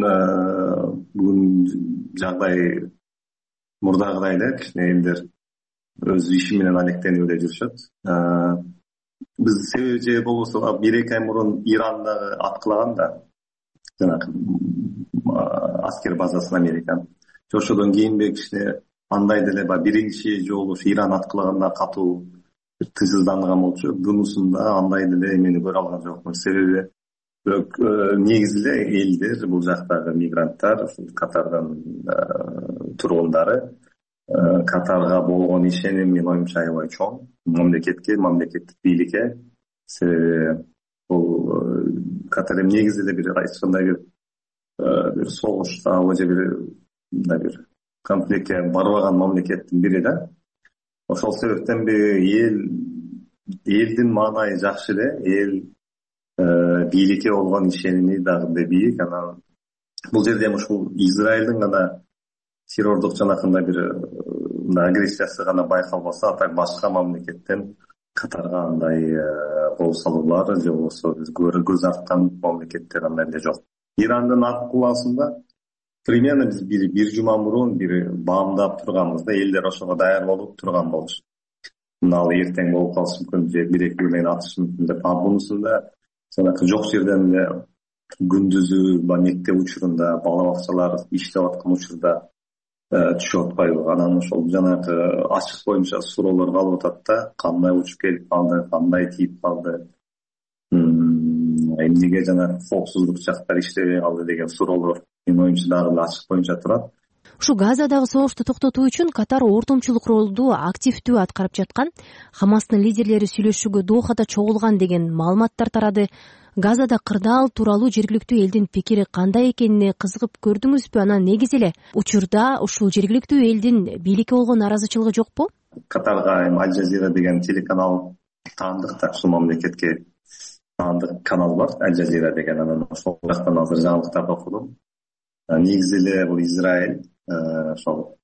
бүгүн жагдай мурдагыдай эле, кичине элдер өз иши менен алектенип эле жүрүшөт. Биз себеби же болбосо бир эки ай мурун Ирандагы аткылаган да, жанагы аскер базасын Американын. Ошодон кийинби кичине андай деле баягы биринчи жолу ушу Иран аткылаганда катуу тынчсызданган болчу. Бунусунда андай деле эмени көрө алган жокмун. Себеби бирок негизи эле элдер, бул жактагы мигранттар, Катардын тургундары Катарга болгон ишеним менин оюмча аябай чоң. Мамлекетке, мамлекеттик бийликке. Себеби бул Катар эми негизи эле бир эч кандай бир бир согушка же бир мындай бир конфликтке барбаган мамлекеттин бири да. Ошол себептен эл элдин маанайы жакшы эле, эл бийликке болгон ишеними дагы бийик. Анан бул жерде эми ушул Израилдин гана террордук жанакындай бир агрессиясы гана байкалбаса, ата башка мамлекеттен Катарга андай кол салуулар же болбосо көз арткан мамлекеттер андай эле жок. Ирандын аткыласында примерно биз бир бир жума мурун бир баамдап турганбыз да, элдер ошого даяр болуп турган болчу. Мына ал эртең болуп калышы мүмкүн, же бир эки күндөн кийин атышы мүмкүн деп. А бунусунда жанагы жок жерден эле күндүзү баягы мектеп учурунда, бала бакчалар иштеп аткан учурда түшүп атпайбы? Анан ошол жанагы ачык боюнча суроолор калып атат да, кандай учуп келип калды, кандай тийип калды, эмнеге жанагы коопсуздук жактар иштебей калды деген суроолор менин оюмча дагы ачык боюнча турат. Ушу Газадагы согушту токтотуу үчүн Катар ортомчулук ролду активдүү аткарып жаткан, Хамастын лидерлери сүйлөшүүгө Дохада чогулган деген маалыматтар тарады. Газада кырдаал тууралуу жергиликтүү элдин пикири кандай экенине кызыгып көрдүңүзбү? Анан негизи эле учурда ушул жергиликтүү элдин бийликке болгон наразычылыгы жокпу? Катарга эми Аль-Жазира деген телеканал таандык да, ушул мамлекетке таандык канал бар, Аль-Жазира деген. Анан ошол жактан азыр жаңылыктарды окудум. Негизи эле бул Израиль ошол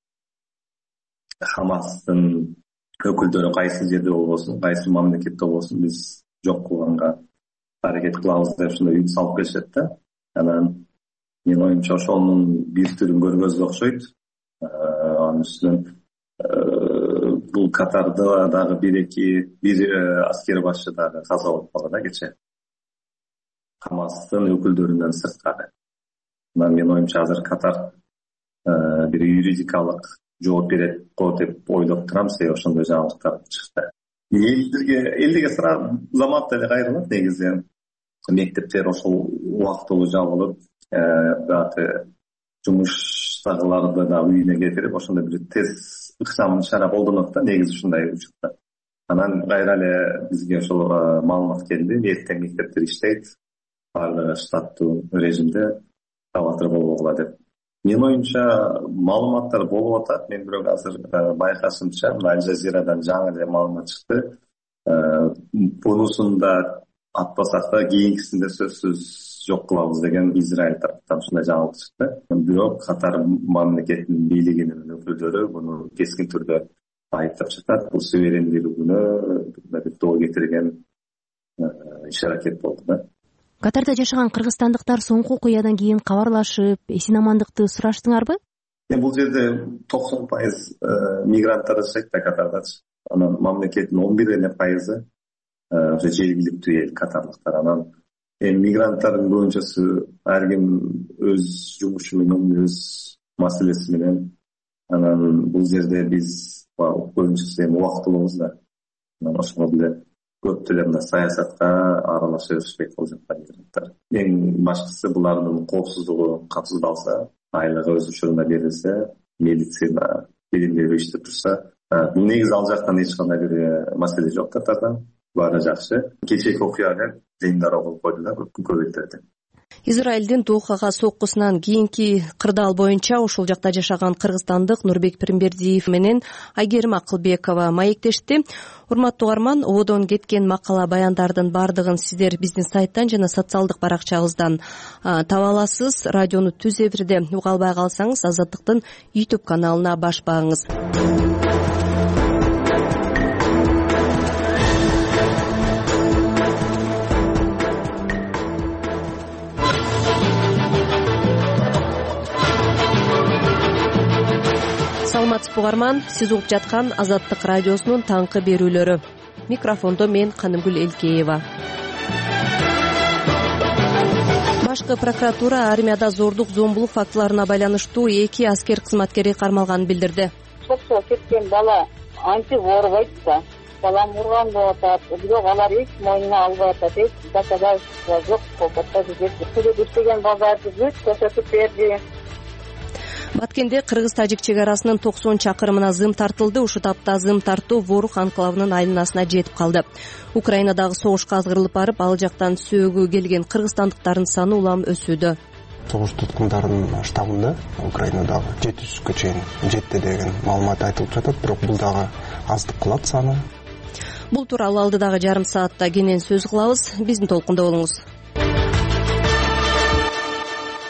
Хамастын өкүлдөрү кайсы жерде болбосун, кайсы мамлекетте болбосун биз жок кылганга аракет кылабыз деп ушундай үмүт салып келишет да. Анан менин оюмча ошонун бир түрүн көргөзгө окшойт. Анын үстүнөн бул Катарда дагы бир эки бир аскер башы дагы каза болуп калды да кечээ, Хамастын өкүлдөрүнөн сырткары. Анан менин оюмча азыр Катар бир юридикалык жооп берет го деп ойлоп турам, себеби ошондой жаңылыктар чыкты. Элдерге элдиге сразу заматта эле кайрылат негизи. Мектептер ошол убактылуу жабылып, баягы жумуштагыларды да үйүнө кетирип, ошондой бир тез ыкчам чара колдонот да негизи ушундай учурда. Анан кайра эле бизге ошол маалымат келди, эртең мектептер иштейт, баардыгы штаттуу режимде табатыр болбогула деп. Менин оюмча маалыматтар болуп атат. Мен бирок азыр байкашымча Аль-Жазирадан жаңы эле маалымат чыкты. Бунусун да атпасак да кийинкисинде сөзсүз жок кылабыз деген Израиль тараптан ушундай жаңылык чыкты. Бирок Катар мамлекетинин бийлигинин өкүлдөрү муну кескин түрдө айыптап жатат. Бул суверендүүлүгүнө доо кетирген иш-аракет болду да. Катарда жашаган кыргызстандыктар соңку окуядан кийин кабарлашып, эсин-амандыкты сураштыңарбы? Бул жерде токсон пайыз мигранттар жашайт да Катардачы. Анан мамлекеттин он бир эле пайызы ошо жергиликтүү эл катарлыктар. Анан эми мигранттардын көбүнчөсү ар ким өз жумушу менен, өз маселеси менен. Анан бул жерде биз көбүнчөсү эми убактылуубуз да. Анан ошого деле көп деле мына саясатка аралаша беришпейт бул жакта мигранттар. Эң башкысы булардын коопсуздугу капсыздалса, айлыгы өз учурунда берилсе, медицина билимдери иштеп турса, бул негизи ал жактан эч кандай бир маселе жок. Катардан баары жакшы. Кечээки окуяны жыйындар окуп койду да, көп элдерде. Израилдин Дохага соккусунан кийинки кырдаал боюнча ушул жакта жашаган кыргызстандык Нурбек Пиримбердиев менен Айгерим Акылбекова маектешти. Урматтуу угарман, ободон кеткен макала баяндардын баардыгын сиздер биздин сайттан жана социалдык баракчабыздан таба аласыз. Радиону түз эфирде уга албай калсаңыз, Азаттыктын YouTube каналына баш багыңыз. Саламатсызбы угарман, сиз угуп жаткан Азаттык радиосунун таңкы берүүлөрү. Микрофондо мен Канымгүл Элкеева. Башкы прокуратура армияда зордук, зомбулук фактыларына байланыштуу эки аскер кызматкери кармалганын билдирди. Сокко кеткен бала анча оорубайт да. Балам урган болуп атат, бирок алар эч мойнуна албай атат, эч доказательство жок болуп атат. Сүрөт иштеген балдарды бүт көрсөтүп берди. Баткенде кыргыз-тажик чек арасынын токсон чакырымына зым тартылды. Ушул тапта зым тартуу Ворух анклавынын айланасына жетип калды. Украинадагы согушка азгырылып барып, ал жактан сөөгү келген кыргызстандыктардын саны улам өсүүдө. Согуш туткундардын штабында Украинадагы жети жүзгө чейин жетти деген маалымат айтылып жатат, бирок бул дагы аздык кылат саны. Бул тууралуу алдыдагы жарым саатта кенен сөз кылабыз. Биздин толкунда болуңуз.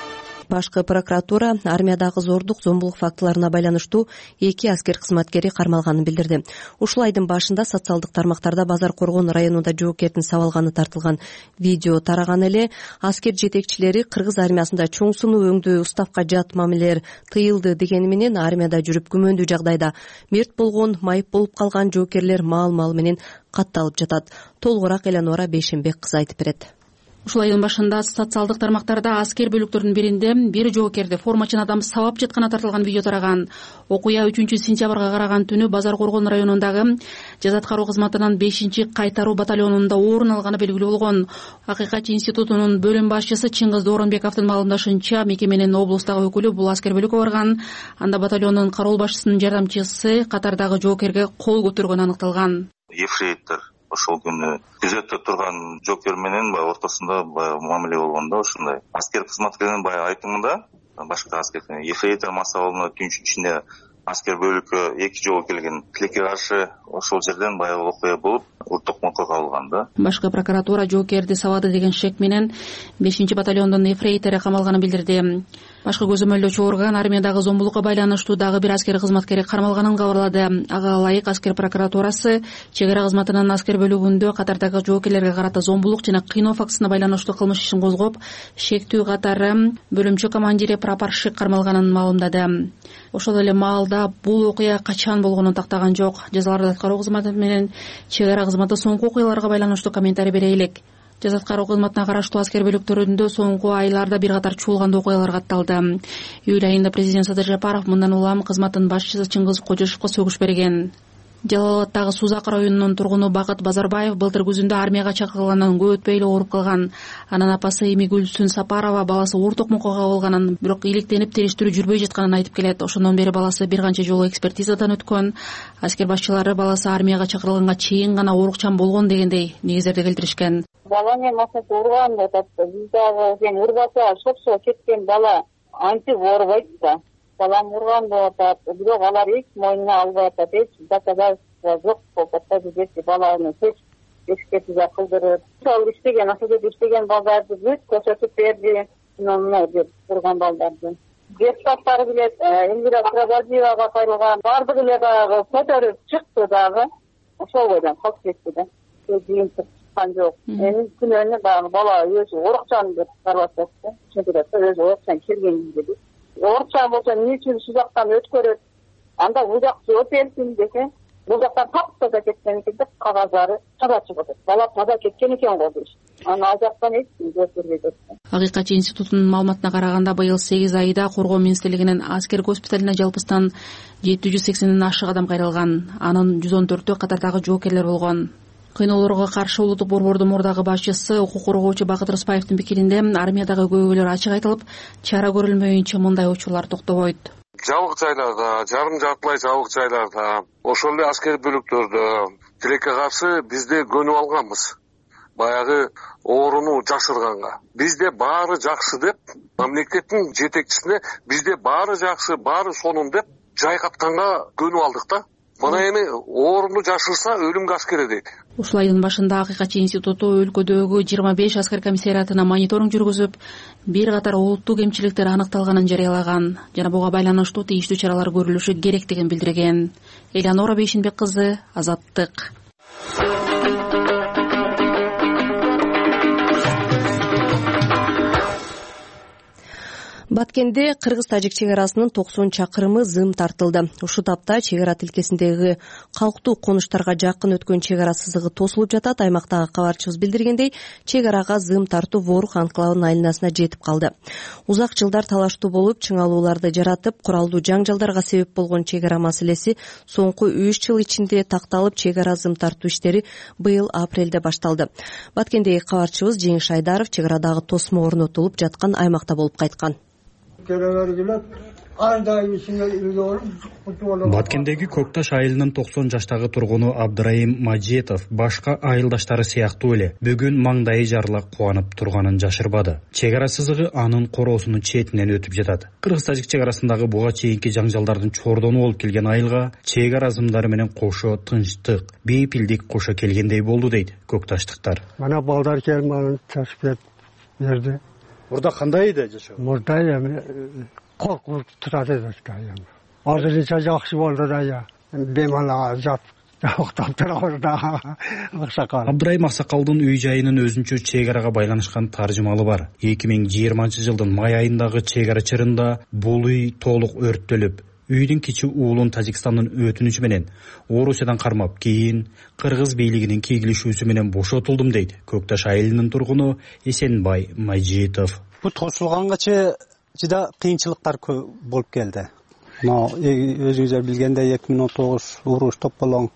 Башкы прокуратура армиядагы зордук, зомбулук фактыларына байланыштуу эки аскер кызматкери кармалганын билдирди. Ушул айдын башында социалдык тармактарда Базар Коргон районунда жоокердин сабалганы тартылган видео тараган эле. Аскер жетекчилери кыргыз армиясында чоң сунуу өңдүү, уставка жат мамилелер тыйылды дегени менен армияда жүрүп күмөндүү жагдайда мерт болгон, майып болуп калган жоокерлер маал-маал менен катталып жатат. Толугураак Эланора Бейшенбек кызы айтып берет. Ушул айдын башында социалдык тармактарда аскер бөлүктөрүнүн биринде бир жоокерди формачын адам сабап жатканы тартылган видео тараган. Окуя үчүнчү сентябрга караган түнү Базар Коргон районундагы жаза аткаруу кызматынын бешинчи кайтаруу батальонунда орун алганы белгилүү болгон. Акыйкатчы институтунун бөлүм башчысы Чыңгыз Дооронбековдун маалымдашынча, мекеменин облустагы өкүлү бул аскер бөлүккө барган. Анда батальондун кароол башчысынын жардамчысы катардагы жоокерге кол көтөргөнү аныкталган. Ефрейтор ошол күнү күзөттө турган жоокер менен баягы ортосунда баягы мамиле болгон да, ушундай. Аскер кызматкеринин баягы айтымында башка аскер ефрейтор масабалына түнчүн ичинде аскер бөлүккө эки жолу келген. Тилекке каршы ошол жерден баягы окуя болуп, уртук мокко кабылган да. Башкы прокуратура жоокерди сабады деген шек менен бешинчи батальондун ефрейтору камалганын билдирди. Башкы көзөмөлдөөчү орган армиядагы зомбулукка байланыштуу дагы бир аскер кызматкери кармалганын кабарлады. Ага ылайык аскер прокуратурасы чек ара кызматынын аскер бөлүгүндө катардагы жоокерлерге карата зомбулук жана кыйноо фактысына байланыштуу кылмыш ишин козгоп, шектүү катары бөлүмчө командири прапорщик кармалганын маалымдады. Ошол эле маалда бул окуя качан болгонун тактаган жок. Жазаларды аткаруу кызматы менен чек ара кызматы соңку окуяларга байланыштуу комментарий бере элек. Жаза аткаруу кызматына караштуу аскер бөлүктөрүндө соңку айларда бир катар чуулгандуу окуялар катталды. Июль айында президент Садыр Жапаров мындан улам кызматтын башчысы Чыңгыз Кожошовго сөгүш берген. Жалал-Абадтагы Сузак районунун тургуну Бакыт Базарбаев былтыр күзүндө армияга чакырылгандан көп өтпөй эле ооруп калган. Анын апасы эми Гүлсүн Сапарова баласы орток мокко кабылганын, бирок иликтенип териштирүү жүрбөй жатканын айтып келет. Ошондон бери баласы бир канча жолу экспертизадан өткөн. Аскер башчылары баласы армияга чакырылганга чейин гана оорукчан болгон дегендей негиздерди келтиришкен. Бала мен машинасы урган деп атты. Биз дагы сен урбаса шоксо кеткен бала антип оорубайт да. Балам урган болуп атат, бирок алар эч мойнуна албай атат, эч доказательство жок болуп атат. Бизде баланы эч экспертиза кылдырып, ошол иштеген, ошол жерде иштеген балдарды бүт көрсөтүп берди. Мына деп урган балдарды. Депутаттар билет, Эльвира Крабадиевага кайрылган, бардыгы эле дагы көтөрүп чыкты дагы. Ошол бойдон калып кетти да. Жыйын чыккан жок. Эми күнөөнү дагы бала өзү оорукчан деп карап атат. Чынында өзү оорукчан келген dedi. Оорукчан болсо эмне үчүн ушул жактан өткөрөт? Анда бул жак жооп берсин десе, бул жактан тапса кеткен экен деп кагаздары таза чыгып атат. Бала таза кеткен экен го дейт. Аны ал жактан эч ким жооп бербейт. Акыйкатчы институтунун маалыматына караганда быйыл сегиз айда Коргоо министрлигинин аскер госпиталына жалпыстан жети жүз сексенден ашык адам кайрылган. Анын жүз он төртү катардагы жоокерлер болгон. Кыйноолорго каршы улуттук борбордун мурдагы башчысы укук коргоочу Бакыт Рыспаевдин пикиринде армиядагы көйгөйлөр ачык айтылып, чара көрүлмөйүнчө мындай учурлар токтобойт. Жабык жайларда, жарым жартылай жабык жайларда, ошол эле аскер бөлүктөрдө тилекке каршы бизде көнүп алганбыз. Баягы ооруну жашырганга. Бизде баары жакшы деп, мамлекеттин жетекчисине бизде баары жакшы, баары сонун деп жайкатканга көнүп алдык да. Мына эми ооруну жашырса өлүмгө аскер дейт. Ушул айдын башында Акыйкатчы институту өлкөдөгү жыйырма беш аскер комиссариатына мониторинг жүргүзүп, бир катар олуттуу кемчиликтер аныкталганын жарыялаган жана буга байланыштуу тийиштүү чаралар көрүлүшү керектигин билдирген. Эланора Бейшенбек кызы, Азаттык. Баткенде кыргыз-тажик чек арасынын токсон чакырымы зым тартылды. Ушул тапта чек ара тилкесиндеги калктуу конуштарга жакын өткөн чек ара сызыгы тосулуп жатат. Аймактагы кабарчыбыз билдиргендей, чек арага зым тартуу Ворух анклавынын айланасына жетип калды. Узак жылдар талаштуу болуп, чыңалууларды жаратып, куралдуу жаңжалдарга себеп болгон чек ара маселеси соңку үч жыл ичинде такталып, чек ара зым тартуу иштери быйыл апрелде башталды. Баткендеги кабарчыбыз Жеңиш Айдаров чек арадагы тосмо орнотулуп жаткан аймакта болуп кайткан. Баткендеги Көкташ айылынын токсон жаштагы тургуну Абдырайым Мажетов башка айылдаштары сыяктуу эле бүгүн маңдайы жарыла кубанып турганын жашырбады. Чек ара сызыгы анын короосунун четинен өтүп жатат. Кыргыз-тажик чек арасындагы буга чейинки жаңжалдардын чордону болуп келген айылга чек ара зымдары менен кошо тынчтык, бейпилдик кошо келгендей болду дейт көкташтыктар. Мана балдар келип аны ташып берди. мурда кандай эди жашоо? Мурда эми коркунуп турат эди. Азырынча жакшы болду да, бемалга жат октоп турабыз да. Аксакал. Абдрайым Аксакалдын үй жайынын өзүнчө чек арага байланышкан таржымалы бар. эки миң жыйырманчы жылдын май айындагы чек ара чырында бул үй толук өрттөлүп, үйдүн кичи уулун Тажикстандын өтүнүчү менен Орусиядан кармап, кийин Кыргыз бийлигинин кегилишүүсү менен бошотулдум дейт Көкташ айылынын тургуну Эсенбай Мажитов. Бул тосулганга жыда кыйынчылыктар көп болуп келди. Өзүңүздөр билгендей эки миң он тогуз уруш топполоң,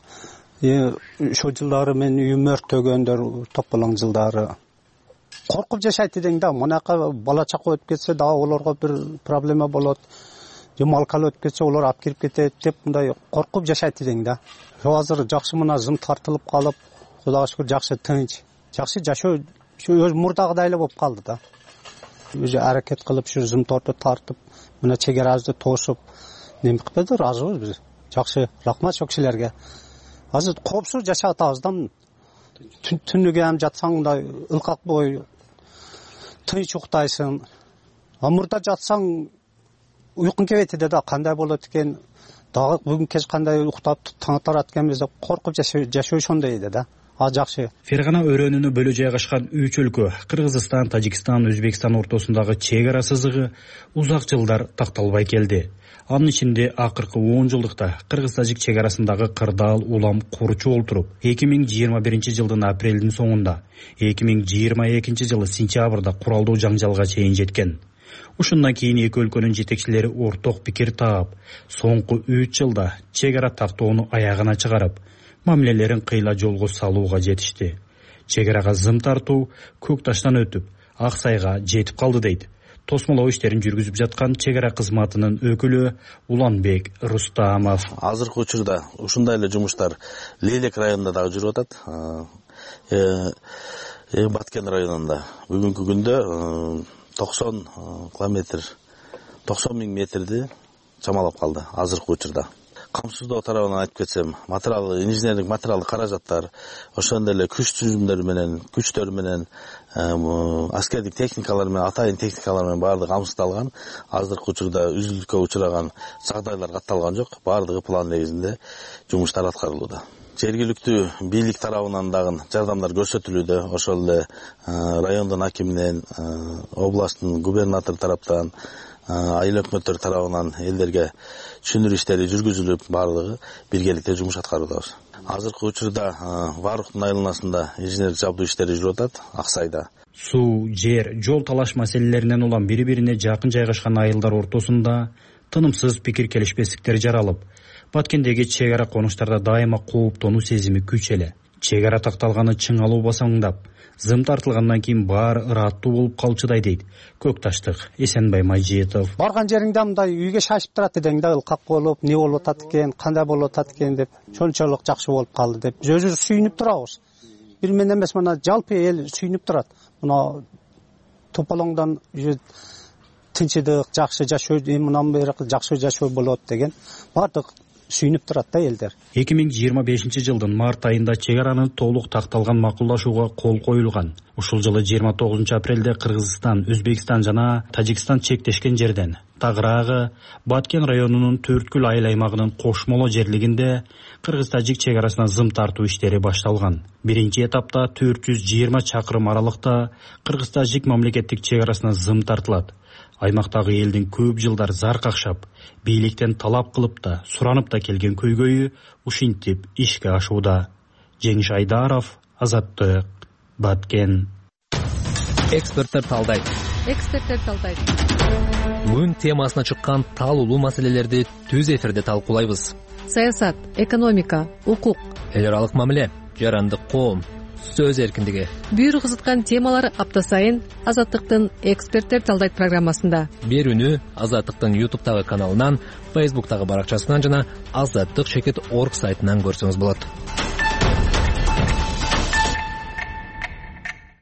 ошол жылдары мен үйүм өрттөгөндөр топполоң жылдары. Коркуп жашайт дең да, мунака бала чака өтүп кетсе да олорго бир проблема болот. Же малкалы өтүп кетсе олар алып кирип кетет деп мындай коркуп жашайт дең да. Азыр жакшы мына зым тартылып калып, Кудайга шүкүр жакшы тынч, жакшы жашоо өз мурдагыдай эле болуп калды да. Өзү аракет кылып, шу зым торту тартып, мына чек арабызды тосуп, неме кылып берди, разыбыз биз. Жакшы, рахмат ошол кишилерге. Азыр коопсуз жашап атабыз да. Түнүгү ham жатсаң мындай ылкак бой, тынч уктайсың. А мурда жатсаң уйкуң келбейт да, кандай болот экен, дагы бүгүн кеч кандай уктап таң атат экенбиз деп коркуп жашоо ошондой эди да. А жакшы. Фергана өрөөнүнө бөлө жайгашкан үч өлкө Кыргызстан, Тажикстан, Өзбекстан ортосундагы чек ара сызыгы узак жылдар такталбай келди. Анын ичинде акыркы он жылдыкта Кыргыз-Тажик чек арасындагы кырдаал улам курчу олтуруп, эки миң жыйырма биринчи жылдын апрелдин соңунда, эки миң жыйырма экинчи жылы сентябрда куралдуу жаңжалга чейин жеткен. Ушундан кийин эки өлкөнүн жетекчилери орток пикир таап, соңку үч жылда чек ара тактоону аягына чыгарып, мамилелерин кыйла жолго салууга жетишти. Чек арага зым тартуу Көкташтан өтүп, Ак Сайга жетип калды дейт тосмолоо иштерин жүргүзүп жаткан чек ара кызматынын өкүлү Уланбек Рустамов. Азыркы учурда ушундай эле жумуштар Лелек районунда дагы жүрүп атат. Баткен районунда бүгүнкү күндө токсон километр, токсон миң метрди чамалап калды азыркы учурда. Камсыздоо тарабынан айтып кетсем, материал, инженерлик материалдык каражаттар, ошондой эле күч түзүмдөр менен, күчтөр менен, аскердик техникалар менен, атайын техникалар менен баардыгы камсыздалган. Азыркы учурда үзүлүшкө учураган жагдайлар катталган жок. Баардыгы план негизинде жумуштар аткарылууда. Жергиликтүү бийлик тарабынан дагы жардамдар көрсөтүлүүдө. Ошол эле райондун акиминен, областтын губернатор тараптан, айыл өкмөттөр тарабынан элдерге түшүндүрүү иштери жүргүзүлүп, баардыгы биргеликте жумуш аткаруудабыз. Азыркы учурда Варуктун айланасында инженерлик жабдуу иштери жүрүп атат, Ак Сайда. Суу, жер, жол талаш маселелеринен улам бири-бирине жакын жайгашкан айылдар ортосунда тынымсыз пикир келишпестиктер жаралып, Баткендеги чек ара конуштарда дайыма кооптонуу сезими күч эле. Чек ара такталганы чыңалуу басаңдап, зым тартылгандан кийин баары ыраттуу болуп калчудай дейт Көкташтык Эсенбай Мажитов. Барган жериңде мындай үйгө шашып турат дең да, ылкак болуп, не болуп атат экен, кандай болуп атат экен деп, чончолук жакшы болуп калды деп өзүбүз сүйүнүп турабыз. Бир мен эмес, мына жалпы эл сүйүнүп турат. Мына тополоңдон тынчыдык, жакшы жашоо, мындан бери жакшы жашоо болот деген бардык сүйүнүп турат да элдер. эки миң жыйырма бешинчи жылдын март айында чек аранын толук такталган макулдашууга кол коюлган. Ушул жылы жыйырма тогузунчу апрелде Кыргызстан, Өзбекстан жана Тажикстан чектешкен жерден тагыраагы Баткен районунун Төрткүл айыл аймагынын кошмоло жерлигинде Кыргыз-Тажик чек арасына зым тартуу иштери башталган. Биринчи этапта төрт жүз жыйырма чакырым аралыкта Кыргыз-Тажик мамлекеттик чек арасына зым тартылат. Аймактагы элдин көп жылдар зар какшап, бийликтен талап кылып да, суранып да келген көйгөйү ушинтип ишке ашууда. Жеңиш Айдаров, Азаттык, Баткен. Эксперттер талдайт. Эксперттер талдайт. Күн темасына чыккан талуулуу маселелерди түз эфирде талкуулайбыз. Саясат, экономика, укук, эл аралык мамиле, жарандык коом, сөз эркиндиги. Бүйүр кызыткан темалар апта сайын Азаттыктын эксперттер талдайт программасында. Берүүнү Азаттыктын ютубтагы каналынан, фейсбуктагы баракчасынан жана азаттык чекит орг сайтынан көрсөңүз болот.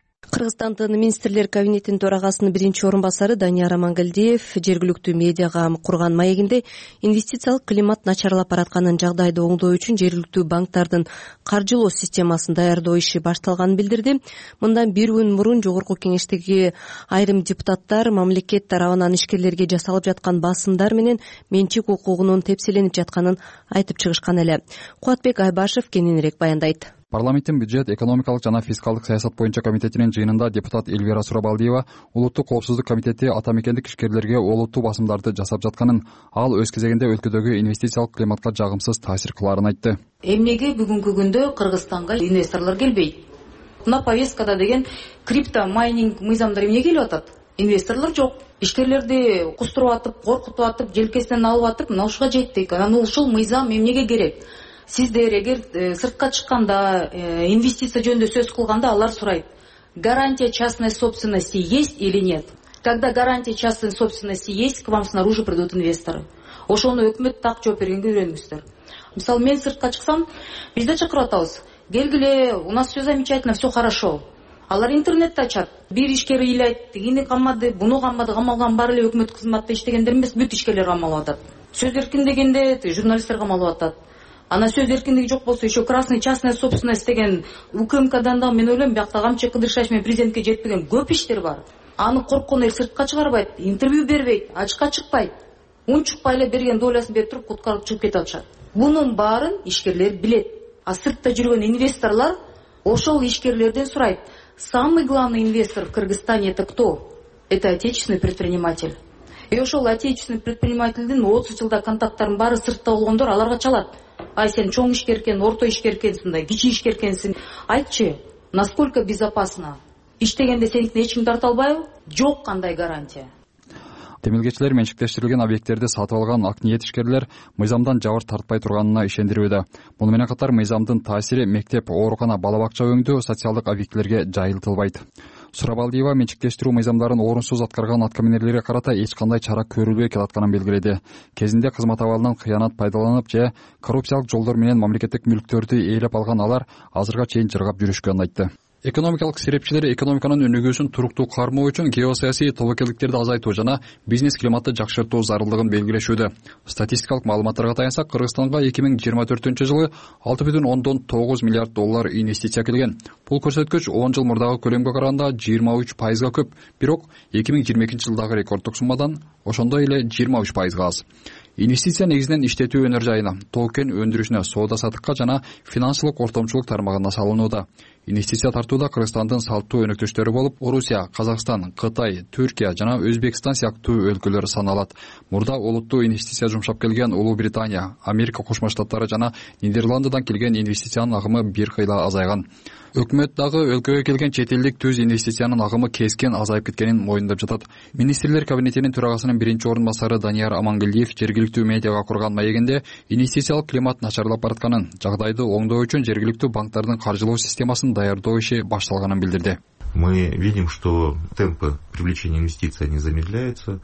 Кыргызстандын министрлер кабинетинин төрагасынын биринчи орун басары Данияр Амангелдиев жергиликтүү медиага курган маегинде инвестициялык климат начарлап баратканын жагдайды оңдоо үчүн жергиликтүү банктардын каржылоо системасын даярдоо иши башталганын билдирди. Мындан бир күн мурун жогорку кеңештеги айрым депутаттар мамлекет тарабынан ишкерлерге жасалып жаткан басымдар менен менчик укугунун тепселенип жатканын айтып чыгышкан эле. Кубатбек Айбашев кененирээк баяндайт. Парламенттин бюджет, экономикалык жана фискалдык саясат боюнча комитетинин жыйынында депутат Эльвира Сурабалдиева улуттук коопсуздук комитети ата мекендик ишкерлерге олуттуу басымдарды жасап жатканын, ал өз кезегинде өлкөдөгү инвестициялык климатка жагымсыз таасир кылаарын айтты. Эмнеге бүгүнкү күндө Кыргызстанга инвесторлор келбейт? Мына повесткада деген крипто майнинг мыйзамдар эмне келип атат? Инвесторлор жок. Ишкерлерди кустуруп атып, коркутуп атып, желкесинен алып атып, мына ушуга жеттик. Анан ушул мыйзам эмнеге керек? Сиздер эгер сыртка чыкканда, инвестиция жөнүндө сөз кылганда алар сурайт: гарантия частной собственности есть или нет? Когда гарантия частной собственности есть, к вам снаружи придут инвесторы. Ошону өкмөт так жооп бергенге үйрөнүңүздөр. Мисалы, мен сыртка чыксам, бизде чакырып атабыз: келгиле, у нас все замечательно, все хорошо. Алар интернетте ачат. Бир ишкер ыйлайт: тигини камады, буну камады, камалган баары эле өкмөт кызматта иштегендер эмес, бүт ишкерлер камалып атат. Сөз эркин дегенде журналисттер камалып атат. Ана сөз эркиндиги жок болсо, еще красный частная собственность деген УКМКдан да мен ойлойм, биякта камчы кыдыршаш менен президентке жетпеген көп иштер бар. Аны корккон эл сыртка чыгарбайт, интервью бербейт, ачыкка чыкпайт. Унчукпай эле берген долясын берип туруп куткарып чыгып кетип атышат. Бунун баарын ишкерлер билет. А сыртта жүргөн инвесторлор ошол ишкерлерден сурайт: самый главный инвестор в Кыргызстане это кто? Это отечественный предприниматель. И ошол отечественный предпринимательдин отуз жылда контакттарын баары сыртта болгондор аларга чалат: ай сен чоң ишкер экен, орто ишкер экенсиң, кичи ишкер экенсиң. Айтчы, насколько безопасно? Иштегенде сеникин эч ким тарта албайбы? Жок кандай гарантия. Темилгечилер менчиктештирилген объекттерди сатып алган ак ниет ишкерлер мыйзамдан жабыр тартпай турганына ишендирүүдө. Муну менен катар мыйзамдын таасири мектеп, оорукана, бала бакча өңдүү социалдык объектилерге жайылтылбайт. Сурабалдиева менчиктештирүү мыйзамдарын орунсуз аткарган аткаминерлерге карата эч кандай чара көрүлбөй келатканын белгиледи. Кезинде кызмат абалынан кыянат пайдаланып же коррупциялык жолдор менен мамлекеттик мүлктөрдү ээлеп алган алар азырга чейин жыргап жүрүшкөнүн айтты. Экономикалык серепчилер экономиканын өнүгүүсүн туруктуу кармоо үчүн геосаясий тобокелдиктерди азайтуу жана бизнес климатты жакшыртуу зарылдыгын белгилешүүдө. Статистикалык маалыматтарга таянсак, Кыргызстанга эки миң жыйырма төртүнчү жылы алты бүтүн ондон тогуз миллиард доллар инвестиция келген. Бул көрсөткүч он жыл мурдагы көлөмгө караганда жыйырма үч пайызга көп, бирок эки миң жыйырма экинчи жылдагы рекорддук суммадан ошондой эле жыйырма үч пайызга аз. Инвестиция негизинен иштетүү өнөр жайына, тоо кен өндүрүшүнө, соода саттыкка жана финансылык ортомчулук тармагына салынууда. Инвестиция тартууда Кыргызстандын салттуу өнөктөштөрү болуп, Орусия, Казакстан, Кытай, Түркия жана Өзбекстан сыяктуу өлкөлөр саналат. Мурда олуттуу инвестиция жумшап келген Улуу Британия, Америка Кошмо Штаттары жана Нидерландыдан келген инвестициянын агымы бир кыйла азайган. Өкмөт дагы өлкөгө келген чет элдик түз инвестициянын агымы кескен азайып кеткенин моюндап жатат. Министрлер кабинетинин төрагасынын биринчи орун басары Данияр Амангелдиев жергиликтүү медиага курган маегинде инвестициялык климат начарлап баратканын, жагдайды оңдоо үчүн жергиликтүү банктардын каржылоо системасын даярдоо иши башталганын билдирди. Мы видим, что темпы привлечения инвестиций не замедляются.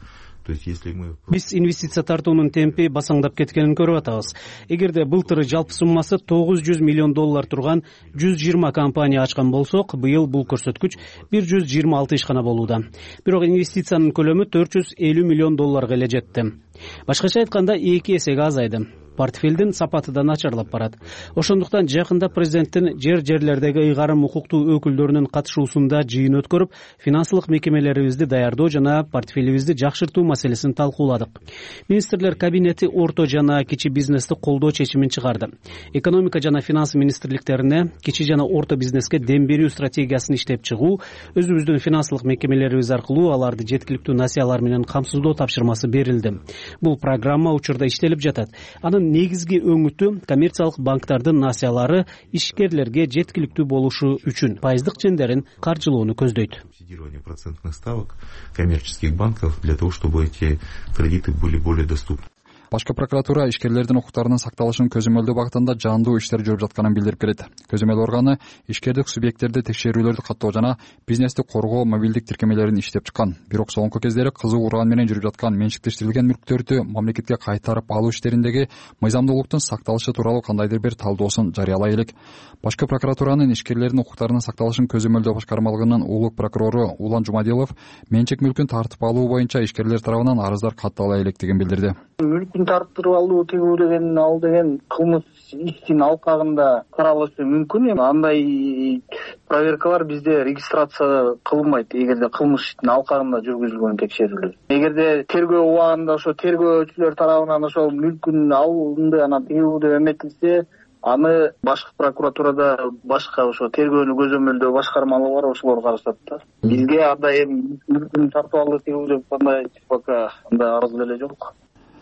Биз инвестиция тартуунун темпи басаңдап кеткенин көрүп атабыз. Эгерде былтыр жалпы суммасы тогуз жүз миллион доллар турган жүз жыйырма компания ачкан болсок, быйыл бул көрсөткүч бир жүз жыйырма алты ишкана болууда. Бирок инвестициянын көлөмү төрт жүз элүү миллион долларга эле жетти. Башкача айтканда эки эсеге азайды. Портфелдин сапаты да начарлап барат. Ошондуктан жакында президенттин жер жерлердеги ыйгарым укуктуу өкүлдөрүнүн катышуусунда жыйын өткөрүп, финансылык мекемелерибизди даярдоо жана портфелибизди жакшыртуу маселесин талкууладык. Министрлер кабинети орто жана кичи бизнести колдоо чечимин чыгарды. Экономика жана финанс министрликтерине кичи жана орто бизнеске дем берүү стратегиясын иштеп чыгуу, өзүбүздүн финансылык мекемелерибиз аркылуу аларды жеткиликтүү насыялар менен камсыздоо тапшырмасы берилди. Бул программа учурда иштелип жатат. Анын негизги өңүтү коммерциялык банктардын насыялары ишкерлерге жеткиликтүү болушу үчүн пайыздык чендерин каржылоону көздөйт. Субсидирование процентных ставок коммерческих банков для того, чтобы эти кредиты были более доступны. башкы прокуратура ишкерлердин укуктарынын сакталышын көзөмөлдөө багытында жаандуу иштер жүрүп жатканын билдирип келет. Көзөмөл органы ишкердик субъекттерди текшерүүлөрдү каттоо жана бизнести коргоо мобилдик тиркемелерин иштеп чыккан. Бирок соңку кездери кызуу уран менен жүрүп жаткан менчиктештирилген мүлктөрдү мамлекетке кайтарып алуу иштериндеги мыйзамдуулуктун сакталышы тууралуу кандайдыр бир талдоосун жарыялай элек. Башкы прокуратуранын ишкерлердин укуктарынын сакталышын көзөмөлдөө башкармалыгынын улук прокурору Улан Жумадилов менчик мүлкүн тартып алуу боюнча ишкерлер тарабынан арыздар каттала электигин билдирди. Мүлкүн тартып алуу тигүү деген ал деген кылмыш иштин алкагында каралышы мүмкүн. Андай проверкалар бизде регистрация кылынбайт эгерде кылмыш иштин алкагында жүргүзүлгөн текшерүүлөр. Эгерде тергөө убагында ошо тергөөчүлөр тарабынан ошол мүлкүн алынды анан тигүү деп эметилсе, аны башкы прокуратурада башка ошо тергөөнү көзөмөлдөө башкармалыгы бар, ошолор карашат да. Бизге андай эми мүлкүн тартып алды тигүү деп кандай пока андай арыз деле жок.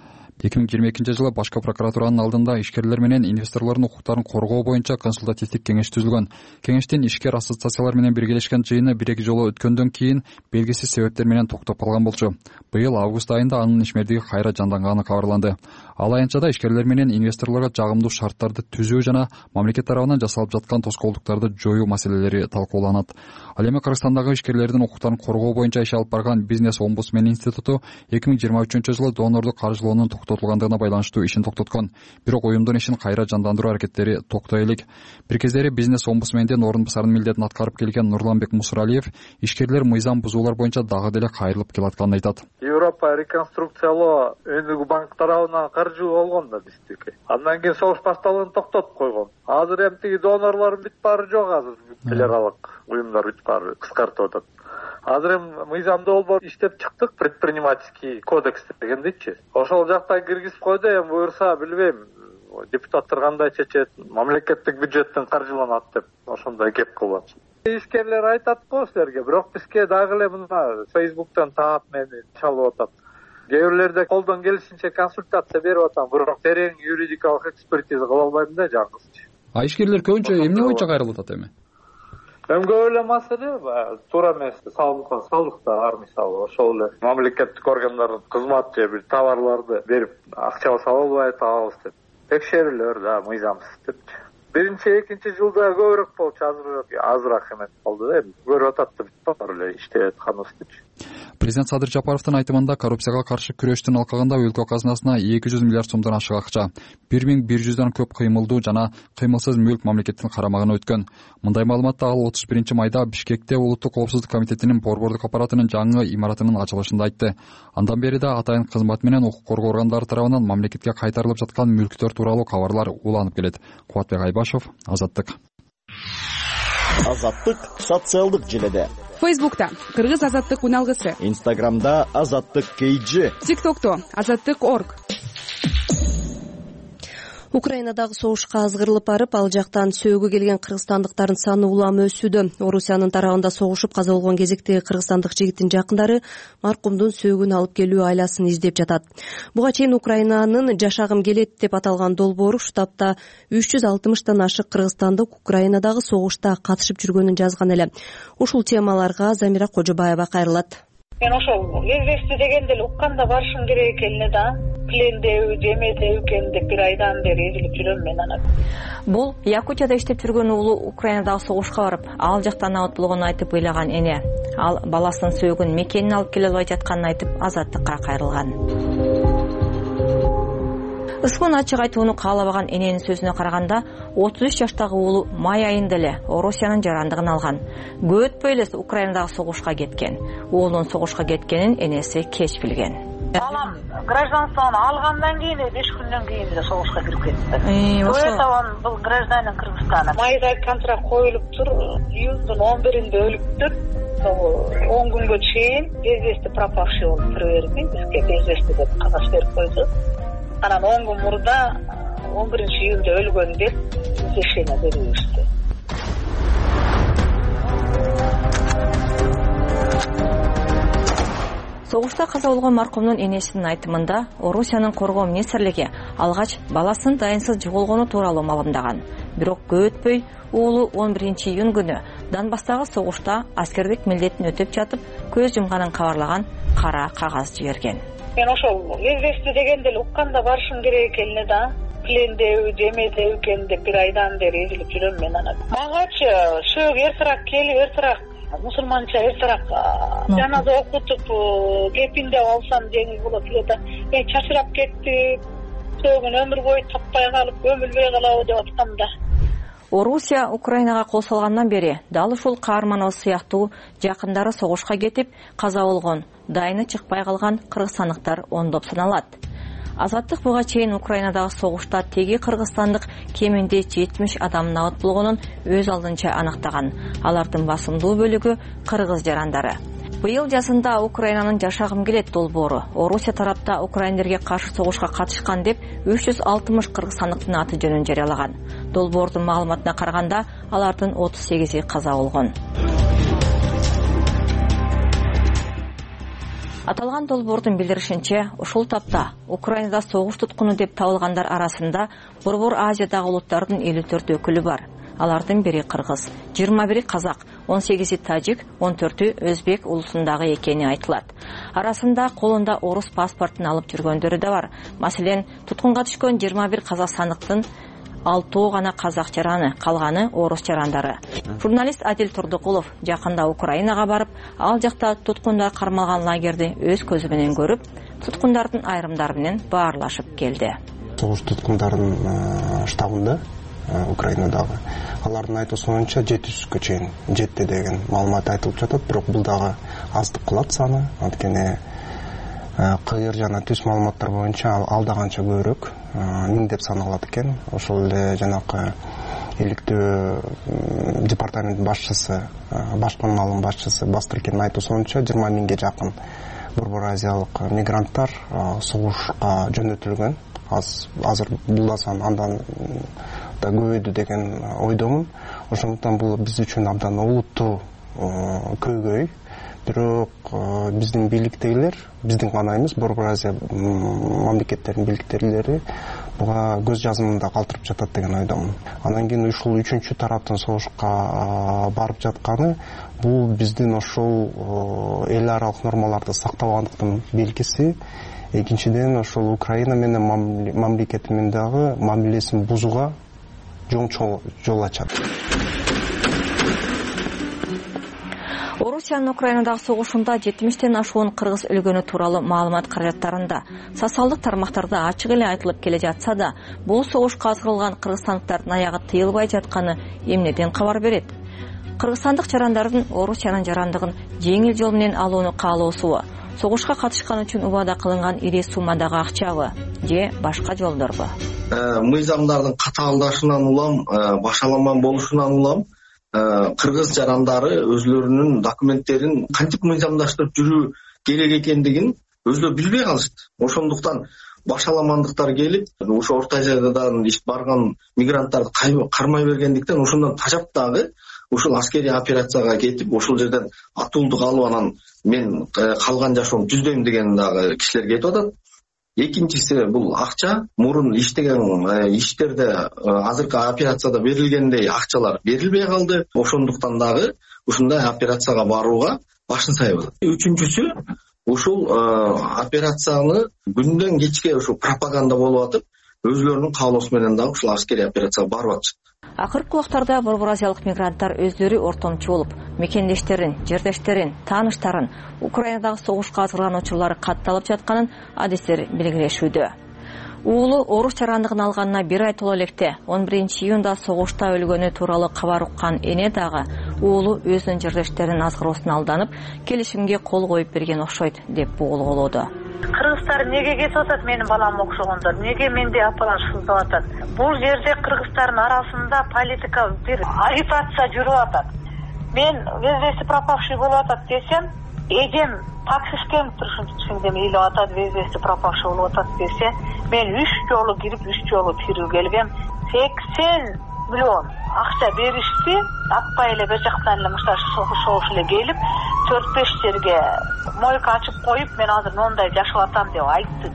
эки миң жыйырма экинчи жылы башкы прокуратуранын алдында ишкерлер менен инвесторлордун укуктарын коргоо боюнча консультативдик кеңеш түзүлгөн. Кеңештин ишкер ассоциациялар менен биргелешкен жыйыны бир-эки жолу өткөндөн кийин белгисиз себептер менен токтоп калган болчу. Быйыл август айында анын ишмердиги кайра жанданганы кабарланды. Ал аянтчада ишкерлер менен инвесторлорго жагымдуу шарттарды түзүү жана мамлекет тарабынан жасалып жаткан тоскоолдуктарды жоюу маселелери талкууланат. Ал эми Кыргызстандагы ишкерлердин укуктарын коргоо боюнча иш алып барган бизнес омбудсмен институту эки миң жыйырма үчүнчү жылы донордук каржылоонун токтотулгандыгына байланыштуу ишин токтоткон. Бирок уюмдун ишин кайра жандандыруу аракеттери токтой элек. Бир кездери бизнес омбудсмендин орун басарынын милдетин аткарып келген Нурланбек Мусуралиев ишкерлер мыйзам бузуулар боюнча дагы деле кайрылып келатканын айтат. Европа реконструкциялоо өнүгүү банк тарабынан каржы болгон да биздики. Андан кийин согуш башталган токтотуп койгон. Азыр эми тиги донорлордун бүт баары жок, азыр бүт аралык уюмдар бүт баары кыскартып атат. Азыр эми мыйзамды болбор иштеп чыктык, предпринимательский кодекс дегендичи. Ошол жакта киргизип койду, эми буюрса билбейм, депутаттар кандай чечет, мамлекеттик бюджеттен каржыланат деп ошондой кеп кылат. Ишкерлер айтат го силерге, бирок бизге дагы эле мына Facebook'тан таап мени чалып атат. Кээ бирлерде колдон келишинче консультация берип атам, бирок терең юридикалык экспертиза кыла албайм да жаңысы. А ишкерлер көбүнчө эмне боюнча кайрылып атат эми? Эми көп эле маселе туура эмес салынган салыкта бар, мисалы ошол эле мамлекеттик органдардын кызмат же бир товарларды берип акча сала албай атабыз деп текшерүүлөр да мыйзамсыз депчи. Биринчи экинчи жылда көбүрөөк болчу, азыраак азыраак эмес болду да, эми көрүп атат да бүт бар эле иштеп атканыбызды. Президент Садыр Жапаровдун айтымында коррупцияга каршы күрөштүн алкагында өлкө казынасына эки жүз миллиард сомдон ашык акча, бир миң бир жүздөн көп кыймылдуу жана кыймылсыз мүлк мамлекеттин карамагына өткөн. Мындай маалыматты ал отуз биринчи майда Бишкекте Улуттук коопсуздук комитетинин борбордук аппаратынын жаңы имаратынын ачылышында айтты. Андан бери да атайын кызмат менен укук коргоо органдары тарабынан мамлекетке кайтарылып жаткан мүлктөр тууралуу кабарлар уланып келет. Кубатбек Айбашев, Азаттык. Азаттык социалдык желеде. Фейсбукта Кыргыз Азаттык уналгысы. Инстаграмда Азаттык кейджи. ТикТокто Азаттык орг. Украинадагы согушка азгырылып барып, ал жактан сөөгү келген кыргызстандыктардын саны улам өсүүдө. Орусиянын тарабында согушуп каза болгон кезектеги кыргызстандык жигиттин жакындары маркумдун сөөгүн алып келүү айласын издеп жатат. Буга чейин Украинанын жашагым келет деп аталган долбоору штабта үч жүз алтымыштан ашык кыргызстандык Украинадагы согушта катышып жүргөнүн жазган эле. Ушул темаларга Замира Кожобаева кайрылат. Мен ошол известие дегенде эле укканда барышым керек экенин да. Плендеби, жемедеби экен деп бир айдан бери изилип жүрөм мен аны. Бул Якутияда иштеп жүргөн уулу Украинадагы согушка барып, ал жактан абат болгонун айтып ыйлаган эне. Ал баласынын сөөгүн мекенин алып келе албай жатканын айтып Азаттыкка кайрылган. Ышкун ачык айтууну каалабаган эненин сөзүнө караганда, отуз үч жаштагы уулу май айында эле Орусиянын жарандыгын алган. Көп өтпөй эле Украинадагы согушка кеткен. Уулунун согушка кеткенин энеси кеч билген. Балам гражданствону алгандан кийин беш күндөн кийин эле согушка кирип кетти. Ошол бул гражданин Кыргызстана. Майда контракт коюлуп тур, июндун он биринде өлүптүр. он күнгө чейин безвести пропавший болуп тура берди. Бизге безвести деп кагаз берип койду. Анан он күн мурда он биринчи июнда өлгөн деп извещение беришти. Согушта каза болгон маркумдун энесинин айтымында Орусиянын коргоо министрлиги алгач баласын дайынсыз жоголгону тууралуу маалымдаган. Бирок көп өтпөй уулу он биринчи июнь күнү Донбасстагы согушта аскердик милдетин өтөп жатып көз жумганын кабарлаган кара кагаз жиберген. Мен ошол известие дегенде эле укканда барышым керек экени да. Плендеби, жемедеби экен деп бир айдан бери эзилип жүрөм мен анан. Магачы шөөг эртерээк келип эртерээк мусулманча эртерээк жаназа окутуп кепиндеп алсам жеңил болот эле да. Мен чачырап кеттим. Сөгүн өмүр бою таппай калып өмүлбөй калабы деп аткам да. Орусия Украинага кол салгандан бери дал ушул каарманыбыз сыяктуу жакындары согушка кетип каза болгон, дайыны чыкпай калган кыргызстандыктар ондоп саналат. Азаттык буга чейин Украинадагы согушта теги кыргызстандык кеминде жетимиш адам набыт болгонун өз алдынча аныктаган. Алардын басымдуу бөлүгү кыргыз жарандары. Быйыл жазында Украинанын жашагым келет долбоору Орусия тарапта украиндерге каршы согушка катышкан деп үч жүз алтымыш кыргызстандыктын аты жөнүн жарыялаган. Долбоордун маалыматына караганда алардын отуз сегизи каза болгон. Аталган долбоордун билдиришинче, ушул тапта Украинада согуш туткуну деп табылгандар арасында Борбор Азиядагы улуттардын элүү төрт өкүлү бар. Алардын бири кыргыз, жыйырма бири казак, он сегизи тажик, он төртү өзбек улусундагы экени айтылат. Арасында колунда орус паспортун алып жүргөндөрү да бар. Маселен, туткунга түшкөн жыйырма бир казакстандыктын алтоо гана казак жараны, калганы орус жарандары. Журналист Адил Турдукулов жакында Украинага барып, ал жакта туткундар кармалган лагерди өз көзү менен көрүп, туткундардын айрымдары менен баарлашып келди. Согуш туткундарынын штабында Украинадагы алардын айтуусунча жети жүзгө чейин жетти деген маалымат айтылып жатат, бирок бул дагы аздык кылат саны. Анткени кыйыр жана түз маалыматтар боюнча алда канча көбүрөөк миң деп саналат экен. Ошол эле жанакы иликтөө департамент башчысы, башкы маалым башчысы Бастыркендин айтуусунча жыйырма миңге жакын Борбор Азиялык мигранттар согушка жөнөтүлгөн. Азыр бул да сан андан да көбөйдү деген ойдомун. Ошондуктан бул биз үчүн абдан олуттуу көйгөй. Бирок биздин бийликтегилер, биздин гана эмес, Борбор Азия мамлекеттеринин бийликтегилери буга көз жазымында калтырып жатат деген ойдомун. Андан кийин ушул үчүнчү тараптын согушка барып жатканы бул биздин ошол эл аралык нормаларды сактабагандыктын белгиси. Экинчиден, ошол Украина менен мамлекети менен дагы мамилесин бузууга жоң жол ачат. Орусиянын Украинадагы согушунда жетимиштен ашуун кыргыз өлгөнү тууралуу маалымат каражаттарында социалдык тармактарда ачык эле айтылып келе жатса да, бул согушка азгырылган кыргызстандыктардын аягы тыйылбай жатканы эмнеден кабар берет? Кыргызстандык жарандардын Орусиянын жарандыгын жеңил жол менен алууну каалоосубу, согушка катышкан үчүн убада кылынган ири суммадагы акчабы же башка жолдорбу? Мыйзамдардын катаалдашынан улам, башаламан болушунан улам кыргыз жарандары өзлөрүнүн документтерин кантип мыйзамдаштырып жүрүү керек экендигин өзүлөрү билбей калышты. Ошондуктан башаламандыктар келип, ошо Орто Азиядан иш барган мигранттарды кармай бергендиктен ошондон тажап дагы ушул аскерий операцияга кетип, ошол жерден атуулдук алып анан мен калган жашоомду түздөйм деген дагы кишилер кетип атат. Экинчиси бул акча, мурун иштеген иштерде азыркы операцияда берилгендей акчалар берилбей калды. Ошондуктан дагы ушундай операцияга барууга башын сайбады. Үчүнчүсү ушул операцияны күндөн кечке ушул пропаганда болуп атып, өзлөрүнүн каалоосу менен дагы ушул аскерий операцияга барып атышты. Акыркы убактарда Борбор Азиялык мигранттар өздөрү ортомчу болуп, мекендештерин, жердештерин, тааныштарын Украинадагы согушка азгырган учурлары катталып жатканын адистер белгилешүүдө. Уулу орус жарандыгын алганына бир ай толо электе он биринчи июнда согушта өлгөнү тууралуу кабар уккан эне дагы уулу өзүнүн жердештерин азгыруусуна алданып, келишимге кол коюп берген окшойт деп бугулголоодо. Кыргыздар неге кетип атат менин балам окшогондор? Неге менде апалар сыздап атат? Бул жерде кыргыздардын арасында политика бир агитация жүрүп атат. Мен везвести пропавший болуп атат десем, эжем таксистен турушунчугем илип атат, везвести пропавший болуп атат десе, мен үч жолу кирип, үч жолу кирип келгем. сексен миллион акча беришти, атпай эле бер жактан эле муштар согуш эле келип төрт беш жерге мойка ачып коюп, мен азыр мондай жашап атам деп айтты.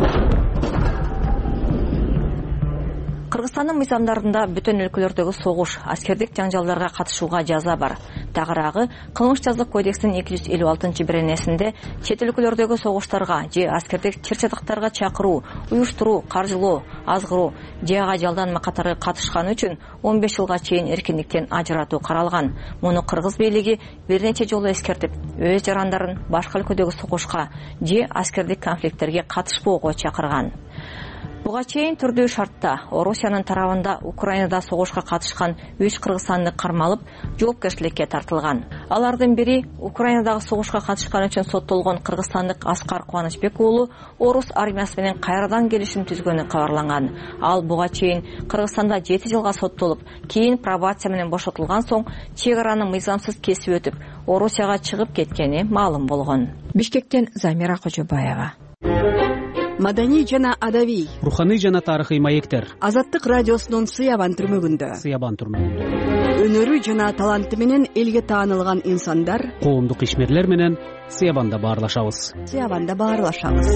Кыргызстандын мыйзамдарында бүтүн өлкөлөрдөгү согуш, аскердик жаңжалдарга катышууга жаза бар. Тагыраагы Кылмыш жазык кодексинин эки жүз элүү алтынчы беренесинде чет өлкөлөрдөгү согуштарга же аскердик чыр-чатактарга чакыруу, уюштуруу, каржылоо, азгыруу же ага жалданма катары катышканы үчүн он беш жылга чейин эркиндиктен ажыратуу каралган. Муну кыргыз бийлиги бир нече жолу эскертип, өз жарандарын башка өлкөдөгү согушка же аскердик конфликттерге катышпоого чакырган. Буга чейин түрдүү шартта Орусиянын тарабында Украинада согушка катышкан үч кыргызстандык кармалып, жоопкерчиликке тартылган. Алардын бири Украинадагы согушка катышкан үчүн соттолгон кыргызстандык Аскар Кубанычбек уулу орус армиясы менен кайрадан келишим түзгөнү кабарланган. Ал буга чейин Кыргызстанда жети жылга соттолуп, кийин пробация менен бошотулган соң чек араны мыйзамсыз кесип өтүп, Орусияга чыгып кеткени маалым болгон. Бишкектен Замира Кожобаева. Маданий жана адабий, руханий жана тарыхый маектер. Азаттык радиосунун Сыябан түрмөгүндө. Сыябан түрмөгүндө. Өнөрү жана таланты менен элге таанылган инсандар, коомдук ишмерлер менен Сыябанда баарлашабыз. Сыябанда баарлашабыз.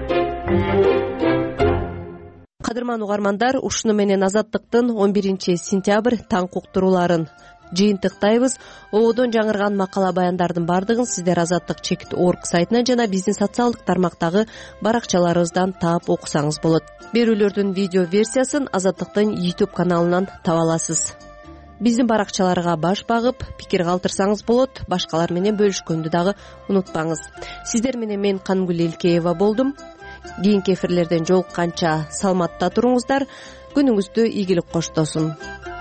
Кадырман угармандар, ушуну менен Азаттыктын он биринчи сентябрь таң уктурууларын жыйынтыктайбыз. Ободон жаңырган макала баяндардын бардыгын сиздер Азаттык чекит орг сайтынан жана биздин социалдык тармактагы баракчаларыбыздан таап окусаңыз болот. Берүүлөрдүн видео версиясын Азаттыктын YouTube каналынан таба аласыз. Биздин баракчаларга баш багып, пикир калтырсаңыз болот. Башкалар менен бөлүшкөндү дагы унутпаңыз. Сиздер менен мен Кангүл Элкеева болдум. Кийинки эфирлерден жолукканча саламатта туруңуздар. Күнүңүздү ийгилик коштосун.